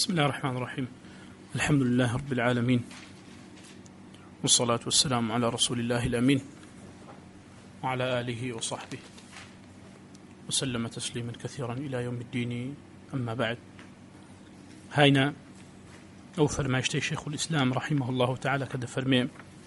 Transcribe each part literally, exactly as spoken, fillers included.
بسم الله الرحمن الرحيم. الحمد لله رب العالمين، والصلاة والسلام على رسول الله الأمين وعلى آله وصحبه وسلم تسليما كثيرا إلى يوم الدين. أما بعد، هاينا أو فرماشتي شيخ الإسلام رحمه الله تعالى كذا فرمي،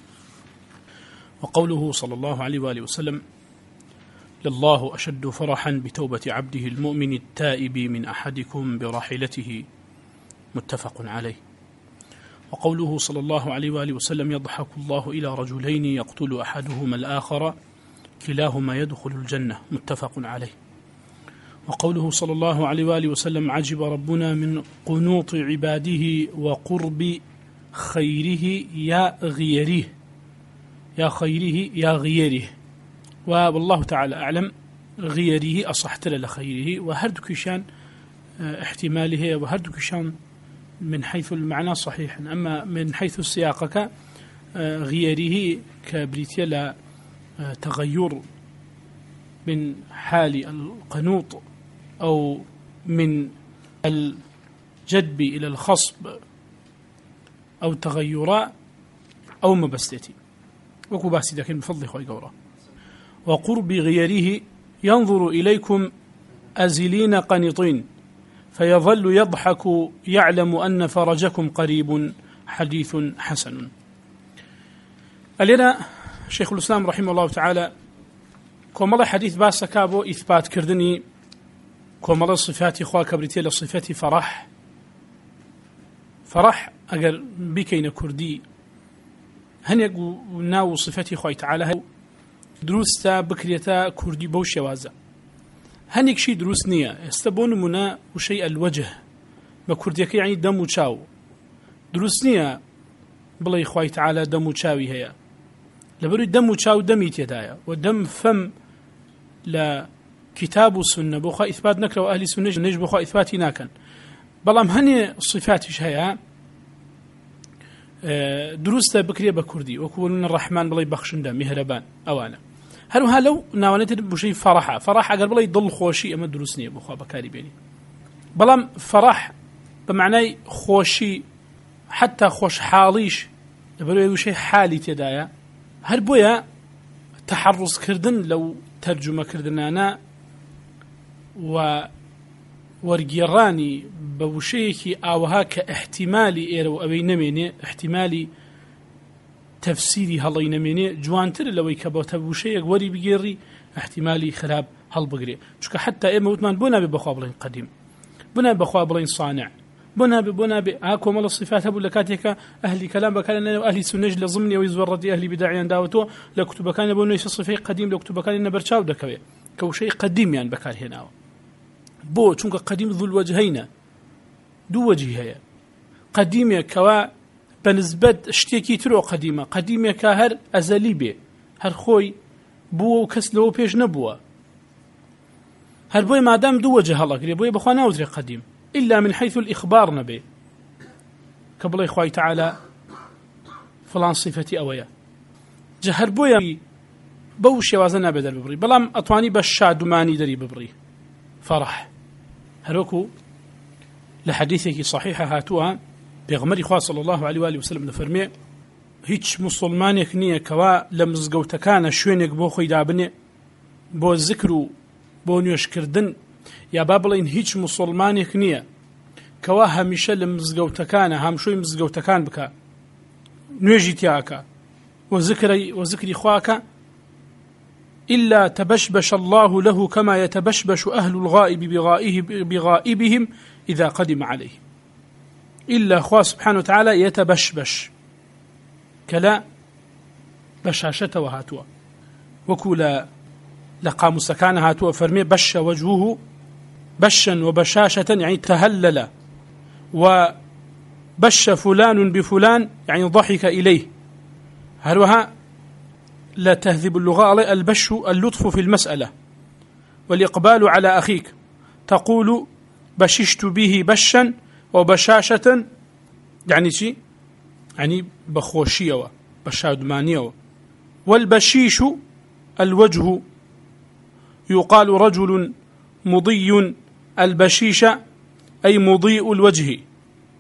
وقوله صلى الله عليه وآله وسلم: لله أشد فرحا بتوبة عبده المؤمن التائب من أحدكم براحلته، متفق عليه. وقوله صلى الله عليه وآله وسلم: يضحك الله إلى رجلين يقتل أحدهما الآخر كلاهما يدخل الجنة، متفق عليه. وقوله صلى الله عليه وآله وسلم: عجب ربنا من قنوط عباده وقرب خيره يا غيره، يا خيره يا غيره. والله تعالى أعلم، غيره أصحت لخيره، وهردكشان احتماله وهردكشان من حيث المعنى صحيح، أما من حيث السياق غيره كبريتيلا تغير من حال القنوط أو من الجدب إلى الخصب أو تغير أو مبستي وكباسي لكن بفضل خوي قورا. وقرب غيره ينظر إليكم أزلين قنطين فيظل يضحك يعلم أن فرجكم قريب، حديث حسن. ألينا شيخ الإسلام رحمه الله تعالى كومال حديث باس كابو إثبات كردني كومال صفات إخوة كبريتي لصفات فرح فرح أجر بكين كردي هن يقو ناو صفات إخوة تعالى دروستا بكريتا كردي بوش يوازا هنيك شيء دروس نية استبون منا وشيء الوجه بكرديك يعني دم وشاو دروس نية بلا إخوة تعالى دم وشاوي هي لبري دم وشاو دمي تدايا ودم فم لا كتاب السنة بخا إثبات نكره وأهل السنة نجب بخا إثباتي ناكن بلام هني صفاتش هيا دروستا بكرية بكردي وكون الرحمن بلا يبخشن دا مهربان أوانا هلو هلو ناوانيت بشي فرحة فرحة قال بلا يضل خوشي أما دروسني بخا بكاري بيني بلام فرح بمعنى خوشي حتى خوش حاليش لبرو شيء حالي تدايا هل بويا تحرص كردن لو ترجمة كردنانا و ورقيراني بوشيكي أوها كاحتمالي إيرو أبي نميني احتمالي تفسيري هلاي نميني جوانتر لو يكبوت بوشيك وري بيجري احتمالي خراب هل بقري شك حتى إما وثمان بنا ببخابلين قديم بنا بخابلين صانع بنا بنا بأكو مال الصفات أبو لكاتك أهل كلام بكان أهل سنج لضمني ويزور ردي أهل بداعيا داوتو لكتب كان أبو نيس الصفي قديم لكتب كان إن برشاو دكوي كو شيء قديم يعني بكار هنا بو شنك قديم ذو الوجهين دو وجه هي قديم كوا بنسبة اشتيكي ترو قديمة قديمة كهر أزلي بي هر خوي بو وكس لو بيش نبوه هر بوي ما دام دو وجه الله قريب بوي بخوانا وزري قديم إلا من حيث الإخبار نبي قبل إخوة تعالى فلان صفتي أويا جهر بويا بوشي وازنا بدل ببري بلام أطواني بشاد ماني دري ببري فرح هروكو لحديثك صحيحة هاتوها بيغمري خواه صلى الله عليه وآله وسلم نفرمي هيتش مسلمانك نية كوا لمزقوتكان شوينك بو خوي دابني بو الذكرو بو نيوش كردن يا بابلين هيتش مسلمانك نية كوا هميشه لمزقوتكان همشوي مزقوتكان بكا نيجي تياكا وذكري وذكري خواكا إلا تبشبش الله له كما يتبشبش أهل الغائب بغائه بغائبهم إذا قدم عليه إلا أخوة سبحانه وتعالى يتبشبش كلا بشاشة وهاتوا وكولا لقام سكان هاتوا فرمي بش وجهه بشا وبشاشة يعني تهلل وبش فلان بفلان يعني ضحك إليه هروها لا تهذب اللغة البش اللطف في المسألة والإقبال على أخيك تقول بششت به بشا وبشاشة يعني شيء يعني بخوشية بشادمانية والبشيش الوجه يقال رجل مضي البشيش أي مضيء الوجه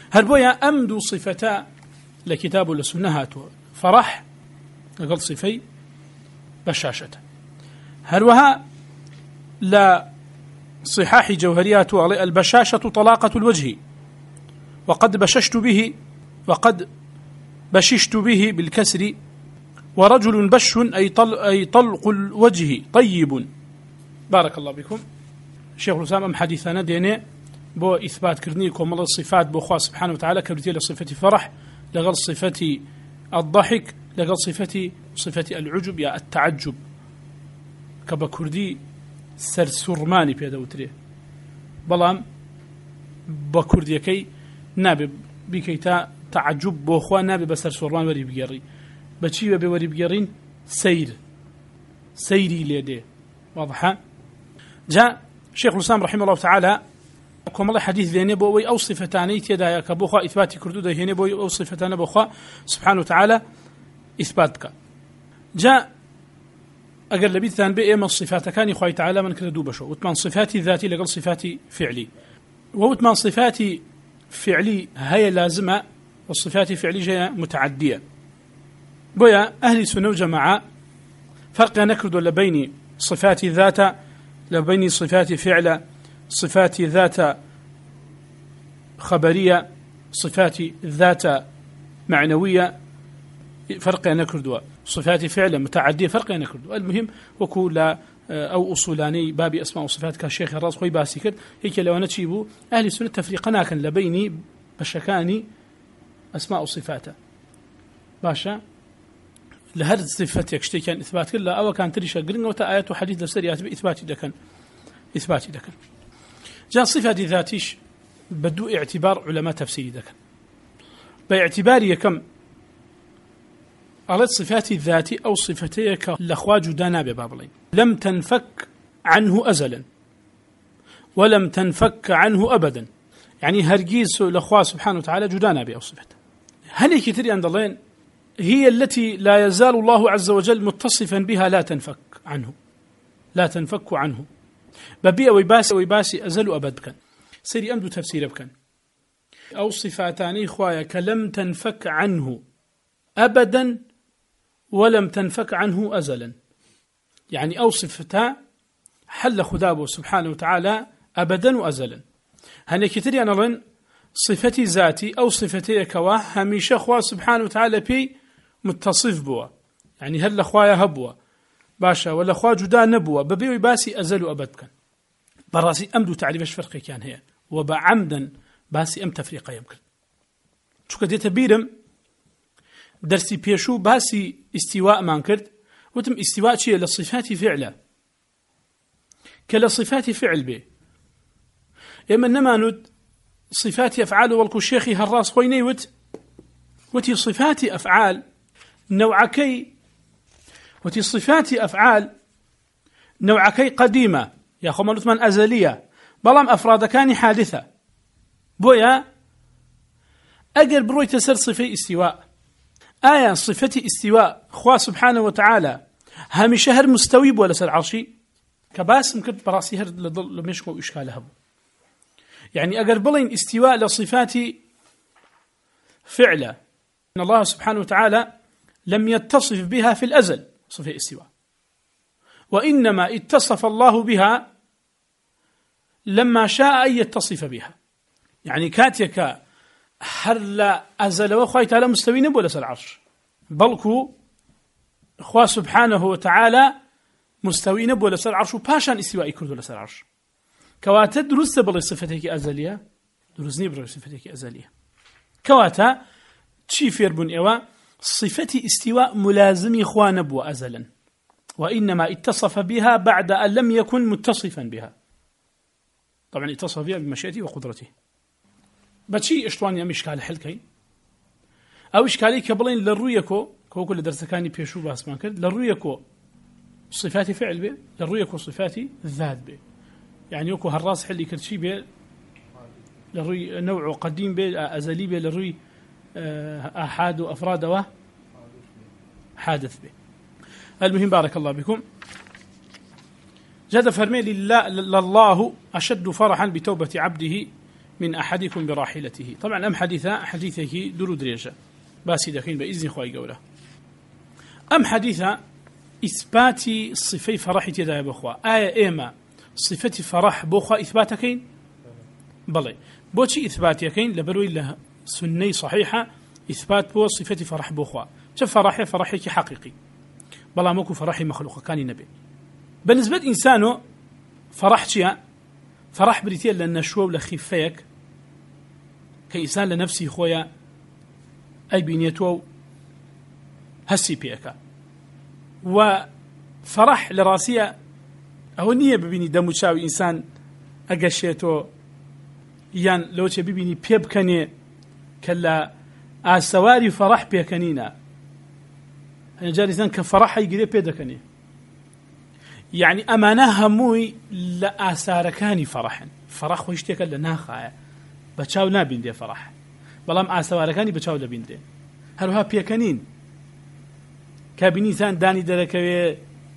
هربويا أمدو صفتا لكتاب لسنهات فرح لقل صفي بشاشة هروها لا صحاح جوهريات البشاشة طلاقة الوجه وقد بششت به وقد بششت به بالكسر ورجل بش أي, طل أي طلق الوجه طيب. بارك الله بكم. شيخ الإسلام أم حديثنا ديني بو إثبات كرنيكم الله الصفات بو خواه سبحانه وتعالى كبرتي لصفة فرح لغل صفة الضحك لغل صفة صفة العجب يا التعجب كبا كردي سرسرماني بيدوتري بلام بكرديكي نابي بكيتا تعجب بو خواه نابي بسرسرمان وري بيقري بچي بوري بيقرين سير سيري ليدي واضحة. جاء شيخ الإسلام رحمه الله تعالى كما الله حديث ذي نبوي أو صفتاني تيدا كبوخا إثبات كردو ده نبوي أو صفتان بوخا سبحانه وتعالى إثباتك. جاء أقل لبيت ثان بإيه من الصفات كان يخوي تعالى من كردو بشو وثمان صفاتي ذاتي لقل صفاتي فعلي وثمان صفاتي فعلي هي لازمة والصفات فعلي جاية متعدية. بويا أهل سنة وجماعة فرق نكرد لبين صفات ذات لبين صفات فعل صفات ذات خبرية صفات ذات معنوية فرق نكرد صفات فعل متعدية فرق نكرد. المهم وكل أو أصولاني باب أسماء وصفات كالشيخ الراس خوي باسكر هيك لو نتشيبو أهل السنة تفريقنا كان لبيني بشكاني أسماء وصفاته باشا لهر صفات يكشتي كان إثبات كلا أو كان تريشا قرنة وتآيات وحديث لسريات بإثبات دكان إثبات دكان. جاء صفة ذاتيش بدو اعتبار علماء تفسير دكان باعتباري كم على صفات الذاتي أو صفتيك الأخوة جدانا ببابلين لم تنفك عنه أزلا ولم تنفك عنه أبدا يعني هرجيز الأخوة سبحانه وتعالى جدانا بأو صفته. هل كتير عند الله هي التي لا يزال الله عز وجل متصفا بها لا تنفك عنه لا تنفك عنه ببيع ويباسي ويباسي أزل أبد كان سيري أمدو تفسير بكن أو صفاتاني خوايا كلم تنفك عنه أبدا ولم تنفك عنه أزلا يعني أو صفتا حل خدابه سبحانه وتعالى أبدا وأزلا. هني كتير أنا لن صفتي ذاتي أو صفتي كوا هميشه خوا سبحانه وتعالى بي متصف بوا يعني هل خوايا هبوا باشا ولا خوا جدا نبوا ببيوي باسي أزل أبد كان براسي أمدو تعريف ايش فرقي كان هي وبعمدا باسي أم تفريقه يمكن شو كديت بيرم درسي بيشو باسي استواء ما انكرت وتم استواء شيء للصفات فعلا كلا صفات فعل به يما نما ند صفات أفعال والكو الشيخي هالراس خويني وت وتي صفات أفعال نوعكي وتي صفات أفعال نوعكي قديمة يا خو مالوثمان أزلية بلام أفراد كان حادثة بويا أجر بروي تسر صفي استواء آية صفتي استواء خوا سبحانه وتعالى هم شهر مستوي ولا سر عرشي كباسم كنت براسي هر لمشكو إشكالها يعني أجر بلين استواء لصفات فعلة إن الله سبحانه وتعالى لم يتصف بها في الأزل صفة استواء وإنما اتصف الله بها لما شاء أن يتصف بها يعني كاتيك هل أزل وخوي تعالى مستوين ولا سر العرش بلكو خوا سبحانه وتعالى مستوين ولا سر العرش باشان استواء كرد ولا سر العرش كواتا درست بلي صفتك أزلية درزني بلي صفتك أزلية كواتا تشيفير بن إيوا صفتي استواء ملازم خوا نبو أزلا وإنما اتصف بها بعد أن لم يكن متصفا بها طبعا اتصف بها بمشيئته وقدرته بشي اشتوان يا مشكال حلكي او اشكالي كبلين للرؤيكو كو كل درس كاني بيشو باس ما كد للرؤيكو صفاتي فعل به للرؤيكو صفاتي ذات به يعني يكو هالراس حلي كرشي به للرؤي نوع قديم به ازلي به للرؤي احاد وافراد و حادث به. المهم بارك الله بكم. جاد فرمي لله لله أشد فرحا بتوبة عبده من أحدكم براحلته. طبعا أم حديثة حديثه درو دريجة باسي دخين بإذن خواهي قوله. أم حديثة إثباتي صفي فرح تدايا بخوا آية إيما صفة فرح بخوا إثباتكين بلي بوشي إثباتيكين لبروي له سنة صحيحة إثبات بو صفة فرح بخوا شوف فرحي فرحي حقيقي بلا موكو فرحي مخلوق كان نبي بالنسبة إنسانه فرح شيء فرح بريتيل لأن شو ولا خفيك كإنسان لنفسي خويا أي بنيتو هسي بيكا وفرح لراسية أو نية ببيني دمو شاوي إنسان أقشيتو يان لو تشي ببيني بيبكني كلا آسواري فرح بيكنينا أنا جاري إنسان كفرح يقري بيدكني يعني أمانة هموي لآساركاني فرحا فرح ويشتكى لناخا بتشاو نابين دي فرح بلام آساركاني بتشاو لبين دي هروها بيكنين كابيني سان داني دركوي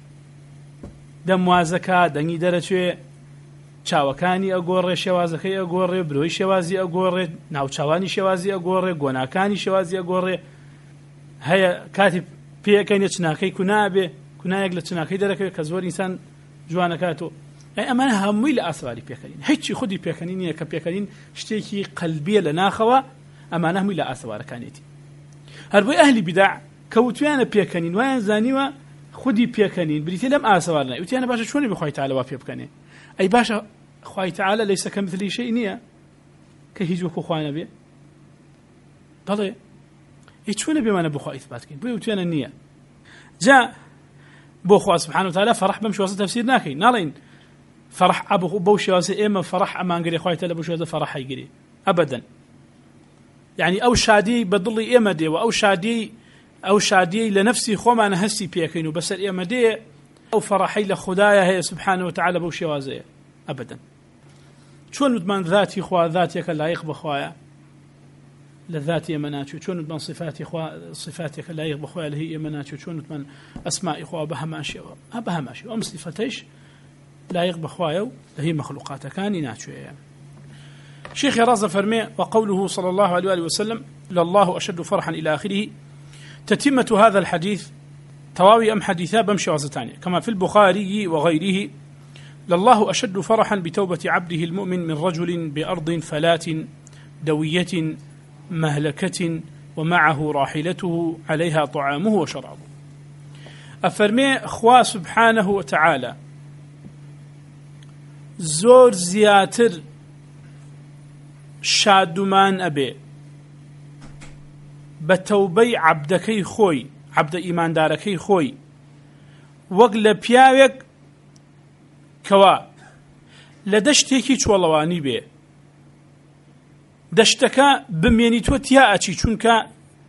دموازكا دنگی دەرەچێ چاوەکانی ئەگۆڕێ شێوازەکەی ئەگۆڕێ برۆی شێوازی ئەگۆڕێ ناوچاوانی شێوازی ئەگۆڕێ گۆناکانی شێوازی ئەگۆڕێ هەیە کاتی پێەکەینە چناکەی کونابێ کونایەک لە چناکەی دەرەکەوێت کە زۆر ئینسان جوانەکاتۆ ئەمانە هەمووی لە ئاسواری پێکەنین هیچی خودی پێکەنین نییە کە پێکەنین شتێکی قەلبیە لە ناخەوە ئەمانە هەمووی لە ئاسوارەکانێتی هەر بۆی ئەهلی بیداع کەوتویانە پێکەنین وایان زانیوە خودی پێکەنین بریتێ لەم ئاسوار نای وتیانە باشە چۆنی بخوای تعالی وا پێ بکەنێ ئەی باشە خوای تعالی لەیسە کەمثلی شەی نییە کە هیچ وەکو خوا نەبێ بەڵێ هیچ چۆنە بێمانە بخوا ئیثبات بکەین بۆیە وتیانە نییە جا بۆ خوا سبحانه وتعالى فرح بەم شێوازە تەفسیر ناکەین ناڵێن فرح ئەبوو بەو شێوازە ئێمە فرح ئەمانگرێ خوای تعالی بەو شێوازە فرح هەیگرێ ئەبەدەن يعني ئەو شادی بە دڵی ئێمە دێوە ئەو شادی ئەو شادی لە نفسی خۆمانە هەستی پێکەین و بەسەر ئێمە دێ ئەو فەڕەحەی لە خودایە هەیە سبحانه وتعالى بەو شێوازەیە ئەبەدەن چۆن وتمان ذاتی خوا ذاتێکە لایق بەخوایە لە ذاتی ئێمە ناچێت چۆن وتمان صفاتی خوا صفاتێکە لایق بەخوایە لە هی ئێمە ناچێت چۆن وتمان ئەسمائی خوا بە هەمان شێوە بە هەمان شێوە ئەم صفەتەیش لایق بەخوایە و لە هی مەخلوقاتەکانی ناچێت شيخ رازة فرمي وقوله صلى الله عليه وآله وسلم لله أشد فرحا إلى آخره تتمة هذا الحديث تواوي أم حديثا بمشي وزتانية كما في البخاري وغيره لله أشد فرحا بتوبة عبده المؤمن من رجل بأرض فلات دوية مهلكة ومعه راحلته عليها طعامه وشرابه أفرمي أخوة سبحانه وتعالى زور زياتر شادمان أبي بتوبي عبدكي خوي عبد إيمان داركي خوي وقل بياوك كوا لدشتكي چوالواني بي دشتكا بميني تو تياءتي چونكا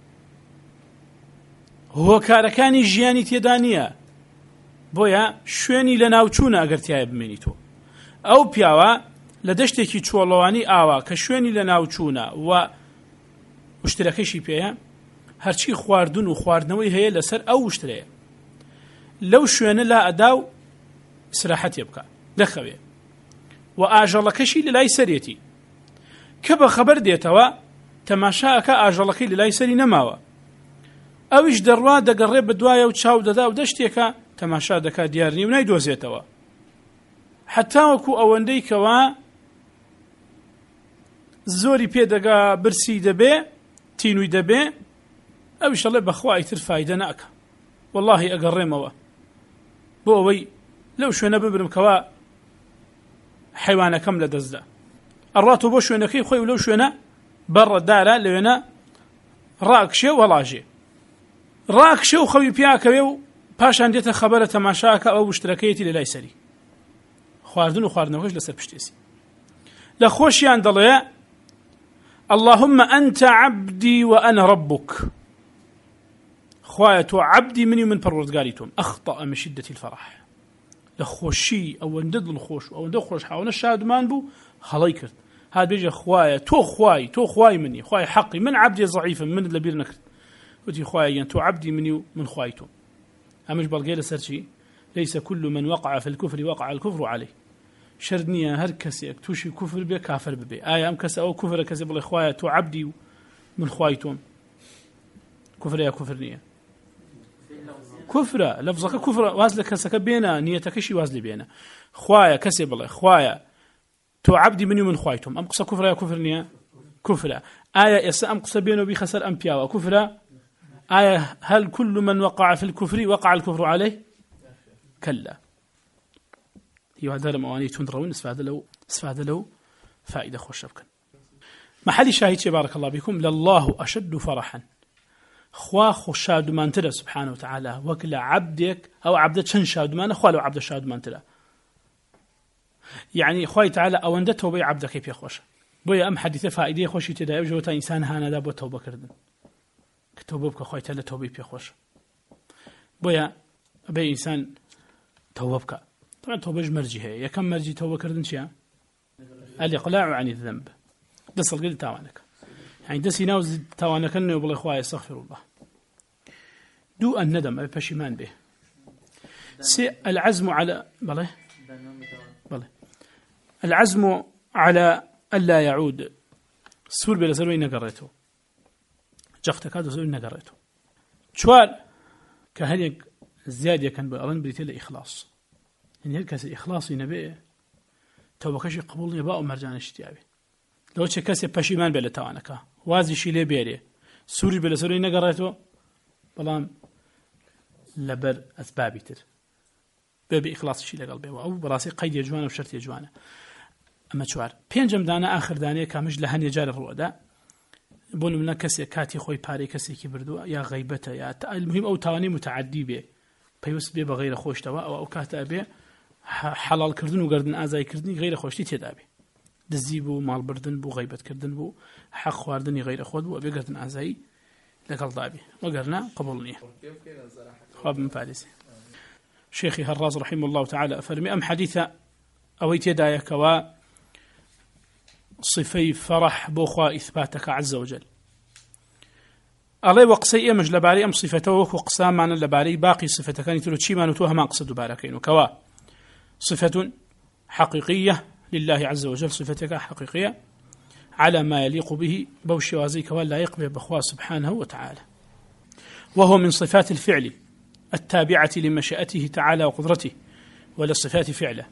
هو كاركاني جياني تيدانيا بويا شويني لناوچونا اگر تياء بميني تو او بياوا لدشتكي چوالواني آوا كشويني لناوچونا و مشتركيشي بيها هرچی خواردن و خواردنەوەی هەیە لەسەر ئەو شتەیە لەو شوێنە لا ئەداو استراحەتی بکە لەخەوێ و ئاژەڵەکەشی لەلای سەرێتی کە بە خەبەر دێتەوە تەماشاکە ئاژەڵەکەی لەلای سەری نەماوە ئەویش دەڕوا دەگەڕێ بە دوایە و چاو دەدا و دەشتێکە تەماشا دەکات دیار نیە و نایدۆزێتەوە حتا وەکو ئەوەندەی کەوا زۆری پێدەگا برسی دەبێ تینووی دەبێ ئەویش دەڵێ بەخوا ئیتر فایدە ناکە وەڵڵاهی ئەگەڕێمەوە بۆ ئەوەی لەو شوێنە ببرم کەوا حیوانەکەم لە دەستدا ئەڕاتەوە بۆ شوێنەکەی خۆی و لەو شوێنە بەڕەدارە لەوێنە ڕاکشێ و هەڵاژێ ڕاکشێ و خەوی پیاکەوێ و پاشان دێتە خەبەرە تەماشاکە ئەو وشترەکەیەتی لەلای سەری خواردن و خواردنەوەش لەسەر پشتێسی لە خۆشیان دەڵێ اللهم أنت عبدي وأنا ربك خوايا تو عبدي مني من پروردگاری توم أخطأ من شدة الفرح لخوشي أو اندد الخوش أو اندد خوش حاونا شادمان بو هلاي كرت هاد بيجي خوايا تو خواي تو خواي مني خواي حقي من عبدي ضعيفا من اللبير نكرت وتي خوايا تو عبدي مني من خوايتم أمش بلقي لسرشي ليس كل من وقع في الكفر وقع الكفر عليه شردنية هر كسي توشي كفر بي كافر ببي آية أم كسي أو كفر كسي بل إخوايا تو عبدي من خوايتهم كفر يا كفر نية كفر لفظك كفر وازلك كسك بينا نيتك شي وازلي بينا خوايا كسي بل إخوايا تو عبدي مني من خوايتهم أم قصة كفر يا كفر نية كفر آية يس أم قصة بينه بخسر أنبياء وكفر آية هل كل من وقع في الكفر وقع الكفر عليه كلا هي هذا مواني تندرون استفاد له استفاد له فائدة خوش بكن محل شاهد بارك الله بكم لله أشد فرحا خوا خشاد من ترى سبحانه وتعالى وكل عبدك أو عبدك شن شاد من خوا لو عبد شاد من ترى يعني خوي تعالى أو أندته بي عبدك كيف يخوش بويا أم حديث فائدة خوش تدايب جوتا إنسان هانا دابو توبة كردن كتوبة بك خوي تعالى توبة بيخوش بويا أبي إنسان توبة بك طبعا توبة مرجي هي يا كم مرجي توبة كردن شيء الإقلاع عن الذنب دس القلب تاوانك يعني دس يناوز تاوانك أنه يبغى إخوة يستغفر الله دو الندم أبي بشيمان به سي العزم على بله بله العزم على ألا يعود السور بلا سروي نقريته جختك هذا سروي نقريته شوال كهنيك زيادة كان بأرن بريتيل إخلاص يعني هالكاس إخلاصي نبيه توبة كشي قبول يباء مرجان اشتيابي لو تشي كاسي بشيمان بلا توانكا وازي شيلي بيري سوري بلا سوري نقريته بلام لبر أسبابي تر بابي إخلاص شيلي قلبي أو براسي قيد يجوانا وشرط يجوانا أما شوار بينجم دانا آخر دانية كامج لهن يجار الرؤدا بون منا كسي كاتي خوي باري كسي كبردو يا غيبته يا المهم أو تواني متعدي به بيوس بي بغير خوش توا أو أو كاتا به حلال كردن وقردن آزاي كردن غير خوشتي تدابي دزيبو مال بردن بو غيبت كردن بو حق خواردن غير خود بو أبي قردن آزاي لقل ضابي وقرنا قبولني خواب من فارسي شيخي هراز رحمه الله تعالى أفرمي أم حديثة أويت يدايا كوا صفي فرح بوخوا إثباتك عز وجل الله وقسي إمج لباري أم صفته وقسام معنا لباري باقي صفته كان يتلو تشي ما نتوها ما قصد باركين كوا صفة حقيقية لله عز وجل صفتك حقيقية على ما يليق به بوشي وازيك ولا يقبل بخوا سبحانه وتعالى وهو من صفات الفعل التابعة لمشيئته تعالى وقدرته وللصفات فعله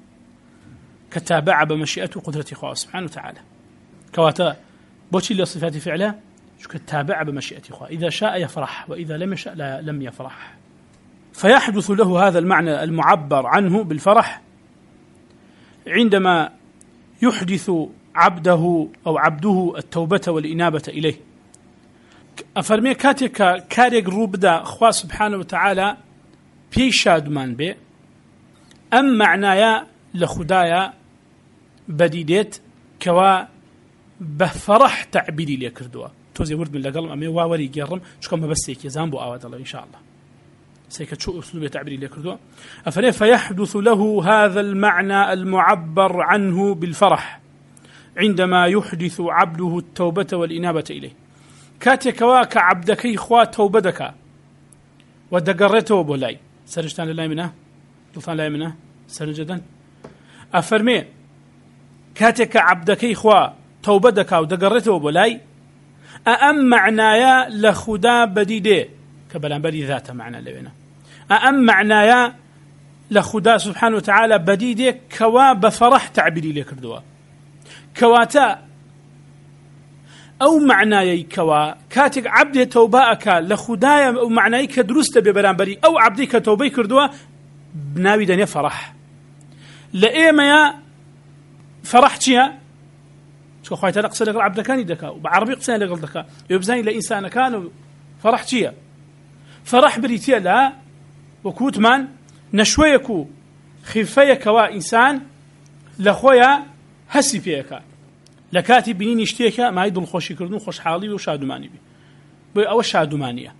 كتابع بمشيئته وقدرته خوا سبحانه وتعالى كواتا بوشي للصفات فعله كتابع بمشيئته خوا إذا شاء يفرح وإذا لم يشاء لا لم يفرح فيحدث له هذا المعنى المعبر عنه بالفرح عندما يحدث عبده أو عبده التوبة والإنابة إليه أفرمي كاتك كاريك روبدا خوا سبحانه وتعالى بيشاد من بي أم معنايا لخدايا بديدت كوا بفرح تعبيري ليكردوا توزي ورد من لقلم أمي واوري جرم شكو ما بس يكي زامبو آواد الله إن شاء الله سيكت شو أسلوب تعبيري ليكردوا أفرمي فيحدث له هذا المعنى المعبر عنه بالفرح عندما يحدث عبده التوبة والإنابة إليه كاتك واك عبدك إخوة توبتك ودقرته بولاي سرجتان لله منه قلتان لله منه سرجدا أفرمي كاتك عبدك إخوة توبتك ودقرته بولاي أأم معنايا لخدا بديده كبلان بدي ذاته معنى لبنا أأم معنايا لخدا سبحانه وتعالى بديده كوا بفرح تعبيري لك ردوا كواتا أو معناي كوا كاتك عبد توباك لخدايا أو معناي كدرست ببرانبري أو عبدك توبي كردوا بناوي دنيا فرح لإيما يا فرحتيا شو خويت أنا قصدك العبد كان يدك وبعربي قصدي لقل دك يبزين لإنسان كان فرحتيا فرح بريتيا لا وكوت من نشويكو خفيك وإنسان لخويا هسي فيك لكاتب بنين يشتيك ما يدل خوشي كردون خوش حالي وشادماني بي بي أو شادمانية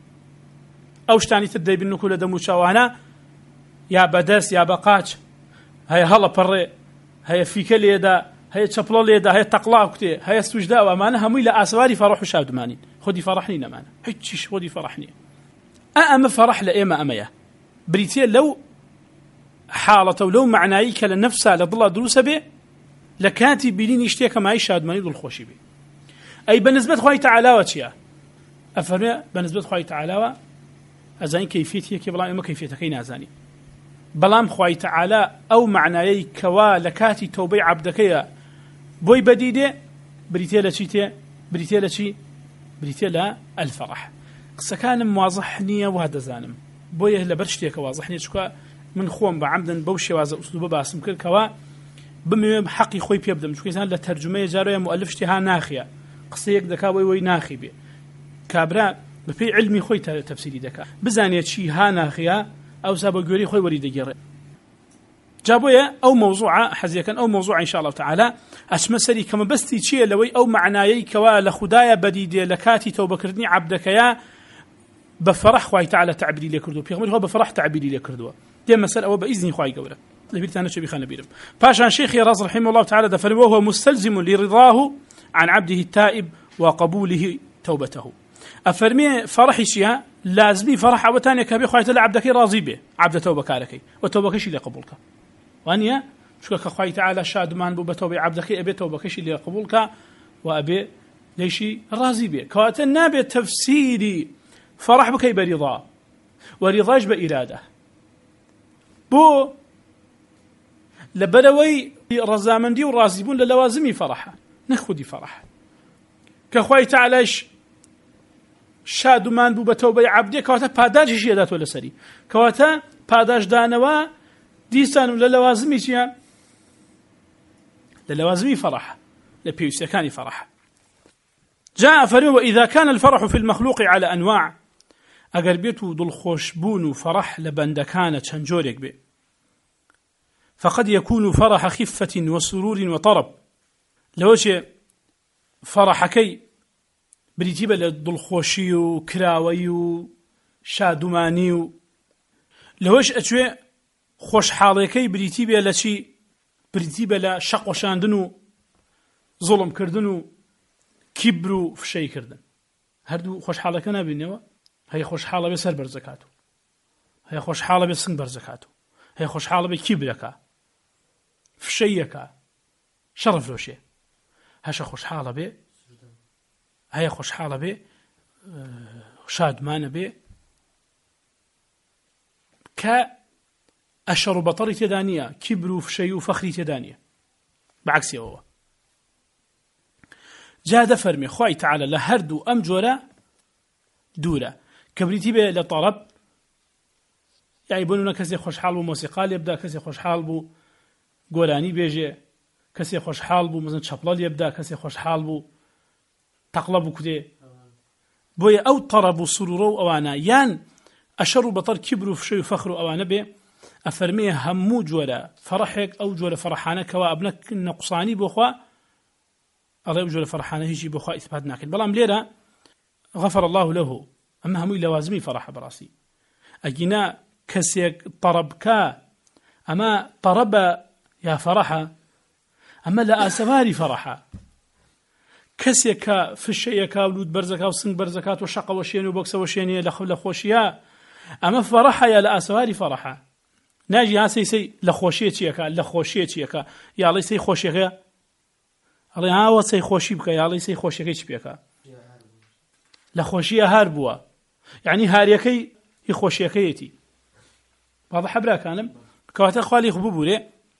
أو شتاني تدي بنو كل دمو شاوانا يا بدرس يا بقاش هاي هلا بري هاي فيك ليدا هاي تشبلو ليدا هاي تقلاق كتير هاي السجداء وأمانة همي لأسواري فرح شادماني خدي فرحني نمانا حتشيش خدي فرحني أأم فرح لإيما أميا بريتيا لو حاڵەتە و لەو معنایی کە لە نەفسا لە دڵا دروسە بێ لە کاتی بینینی شتێکە مای شادمانی دڵخۆشی بێ. ئەی بەنسبەت خوای تەعالاوە چییە؟ ئەفەرمێ بەنسبەت خوای تەعالاوە ئەزانی کەیفیەتێکی بەڵام ئێمە کەیفیەتەکەی نازانی. بەڵام خوای تەعالا ئەو معنایەی کەوا لە کاتی تەوبەی عەبدەکەیە بۆی بەدیدێ بریتێ لە چی تێ؟ بریتێ لە چی؟ بریتێ لە ئەلفەرەح. قسەکانم وازح نییە وا دەزانم بۆیە لەبەر شتێکە وازح نییە چکە من خۆم بە عەمدن بەو شێوازە ئوسلوبە باسم کرد کەوا بمەوێ حەقی خۆی پێ بدەم چکە ئینسان لە تەرجمەیە جارۆیە مؤلف شتی ها ناخیە قسەیەک دەکا بۆی وەی ناخی بێ کابرا بەپێی علمی خۆی تەفسیری دەکا بزانێت چی ها ناخیە ئەوسا بە گوێری خۆی وەری دەگێڕێ. جا بۆیە ئەو مەوزوعە حەزیەکەن ئەو مەوزوع ئینشاء الله تعالی ئەچمە سەری کەمە بەستی چییە لەوەی ئەو معنایەی کەوا لە خودایە بەدیدێ لە کاتی تەوبەکردنی عەبدەکەیە بە فەرەح خوای تەعالی تعبیری لێ کردووە پێغەمبەری خوا بە فەرەح تعبیری لێ کردووە. دێمە سەر ئەوە بە ئیزنی خوای گەورە لەبیرتانە چێ بیخانە بیرم. پاشان شێخی ڕاز رحمه الله تعالى دەفەرمێ وهو مستلزم لرضاه عن عبده التائب وقبوله توبته. أفرمي فرحي شيئا لازمي فرح أوتاني كبي خويت لعبدك راضي به عبد توبة كاركي وتوبة كشي لقبولك وانيا شو كخوي تعالى شاد مان بو بتوبة عبدك أبي توبة كشي لقبولك وأبي ليشي راضي به كوات النبي تفسيري فرح بكي برضا ورضاش بإرادة بو لبروي رزامندي ورازيبون للوازمي فرحة نخودي فرح كخوي تعالىش شادمان بوو بە تەوبەی عەبدێ کەواتە پاداشیشی دەداتەوە لەسەری کەواتە پاداشدانەوە دیسان لە لەوازمی چییە؟ لە لەوازمی فەرح لە پێویستیەکانی فەرح. جاء فەرمێ وإذا كان الفرح في المخلوق على أنواع ئەگەر بێت و دڵخۆشبوون و فەرح لە بەندەکانە چەند جۆرێک بێ فقد يكون فرح خفة وسرور وطرب لەوەشێ فەرحەکەی بریتی بە لە دڵخۆشی و کراوەی و شادومانی و لەوەش ئەچوێ خۆشحاڵیەکەی بریتی بێ لە چی؟ بریتی بە لە شەقۆشاندن و زوڵمکردن و کیبر و فشەیکردن. هەردوو خۆشحاڵەکە نابینەوە هەیە خۆشحاڵە بێ سەر بەرزەکات و هەیە خۆشحاڵە بێ سنگ بەرزەکات و هەیە خۆشحاڵە بێ کیبرەکە فشەیەکە شەڕەفرۆشێ هەشە خۆشحاڵە بێ هەیە خۆشحاڵە بێ شادمانە بێ کە ئەشەڕ و بەتەڕی تێدا نییە کیبر و فشەی و فەخری تێدا نییە بەعکسیەوە. جا دەفەرمێ خوای تەعالی لە هەردوو ئەم جۆرە دوورە کە بریتی بێ لە تەڵەب یعنی بۆ نمونە کەسێک خۆشحاڵ بوو مۆسیقا لێ بدا کەسێک خۆشحاڵ بوو گۆرانی بێژێ کەسێک خۆشحاڵ بوو مەزن چەپڵە لێ بدا کەسێک خۆشحاڵ بوو تەقڵە بکوتێ بۆیە ئەو تەڕەب و سروورە و ئەوانە یان ئەشەڕ و بەتەڕ کیبر و فشەی و فەخر و ئەوانە بێ ئەفەرمێ هەموو جۆرە فەرەحێک ئەو جۆرە فەرەحانە کەوا ئەبنە نەقوسانی بۆ خوا ئەڵێ ئەو جۆرە فەرەحانە هیچی بۆ خوا ئیثبات ناکەن. بەڵام لێرە غەفەر الله له ئەمە هەمووی لەوازمی فەرەحە بەڕاستی ئەگینا کەسێک تەڕەبکە ئەمە تەڕەبە یا فەرەحە ئەمە لە ئاسەواری فەرەحە کەسێک کە فشەیەکە و لووت بەرزەکە و سنگ بەرزەکات و شەقەوە شێنێ و بۆکسەوە شێنێ لە خۆشیە ئەمە فەرەحە یا لە ئاسەواری فەرەحە ناژی ها سەیسەی لە خۆشیە چیەکە لە خۆشیە چیەکە یاڵی سەی خۆشیەکە ئەڵێ هاوە سەی خۆشی بکە یاڵی سەی خۆشیەکەی چ پێکە لە خۆشیە هار بووە یعنی هاریەکەی هی خۆشیەکەیەتی واضح براکانم کەواتە خوالی خوب بوورێ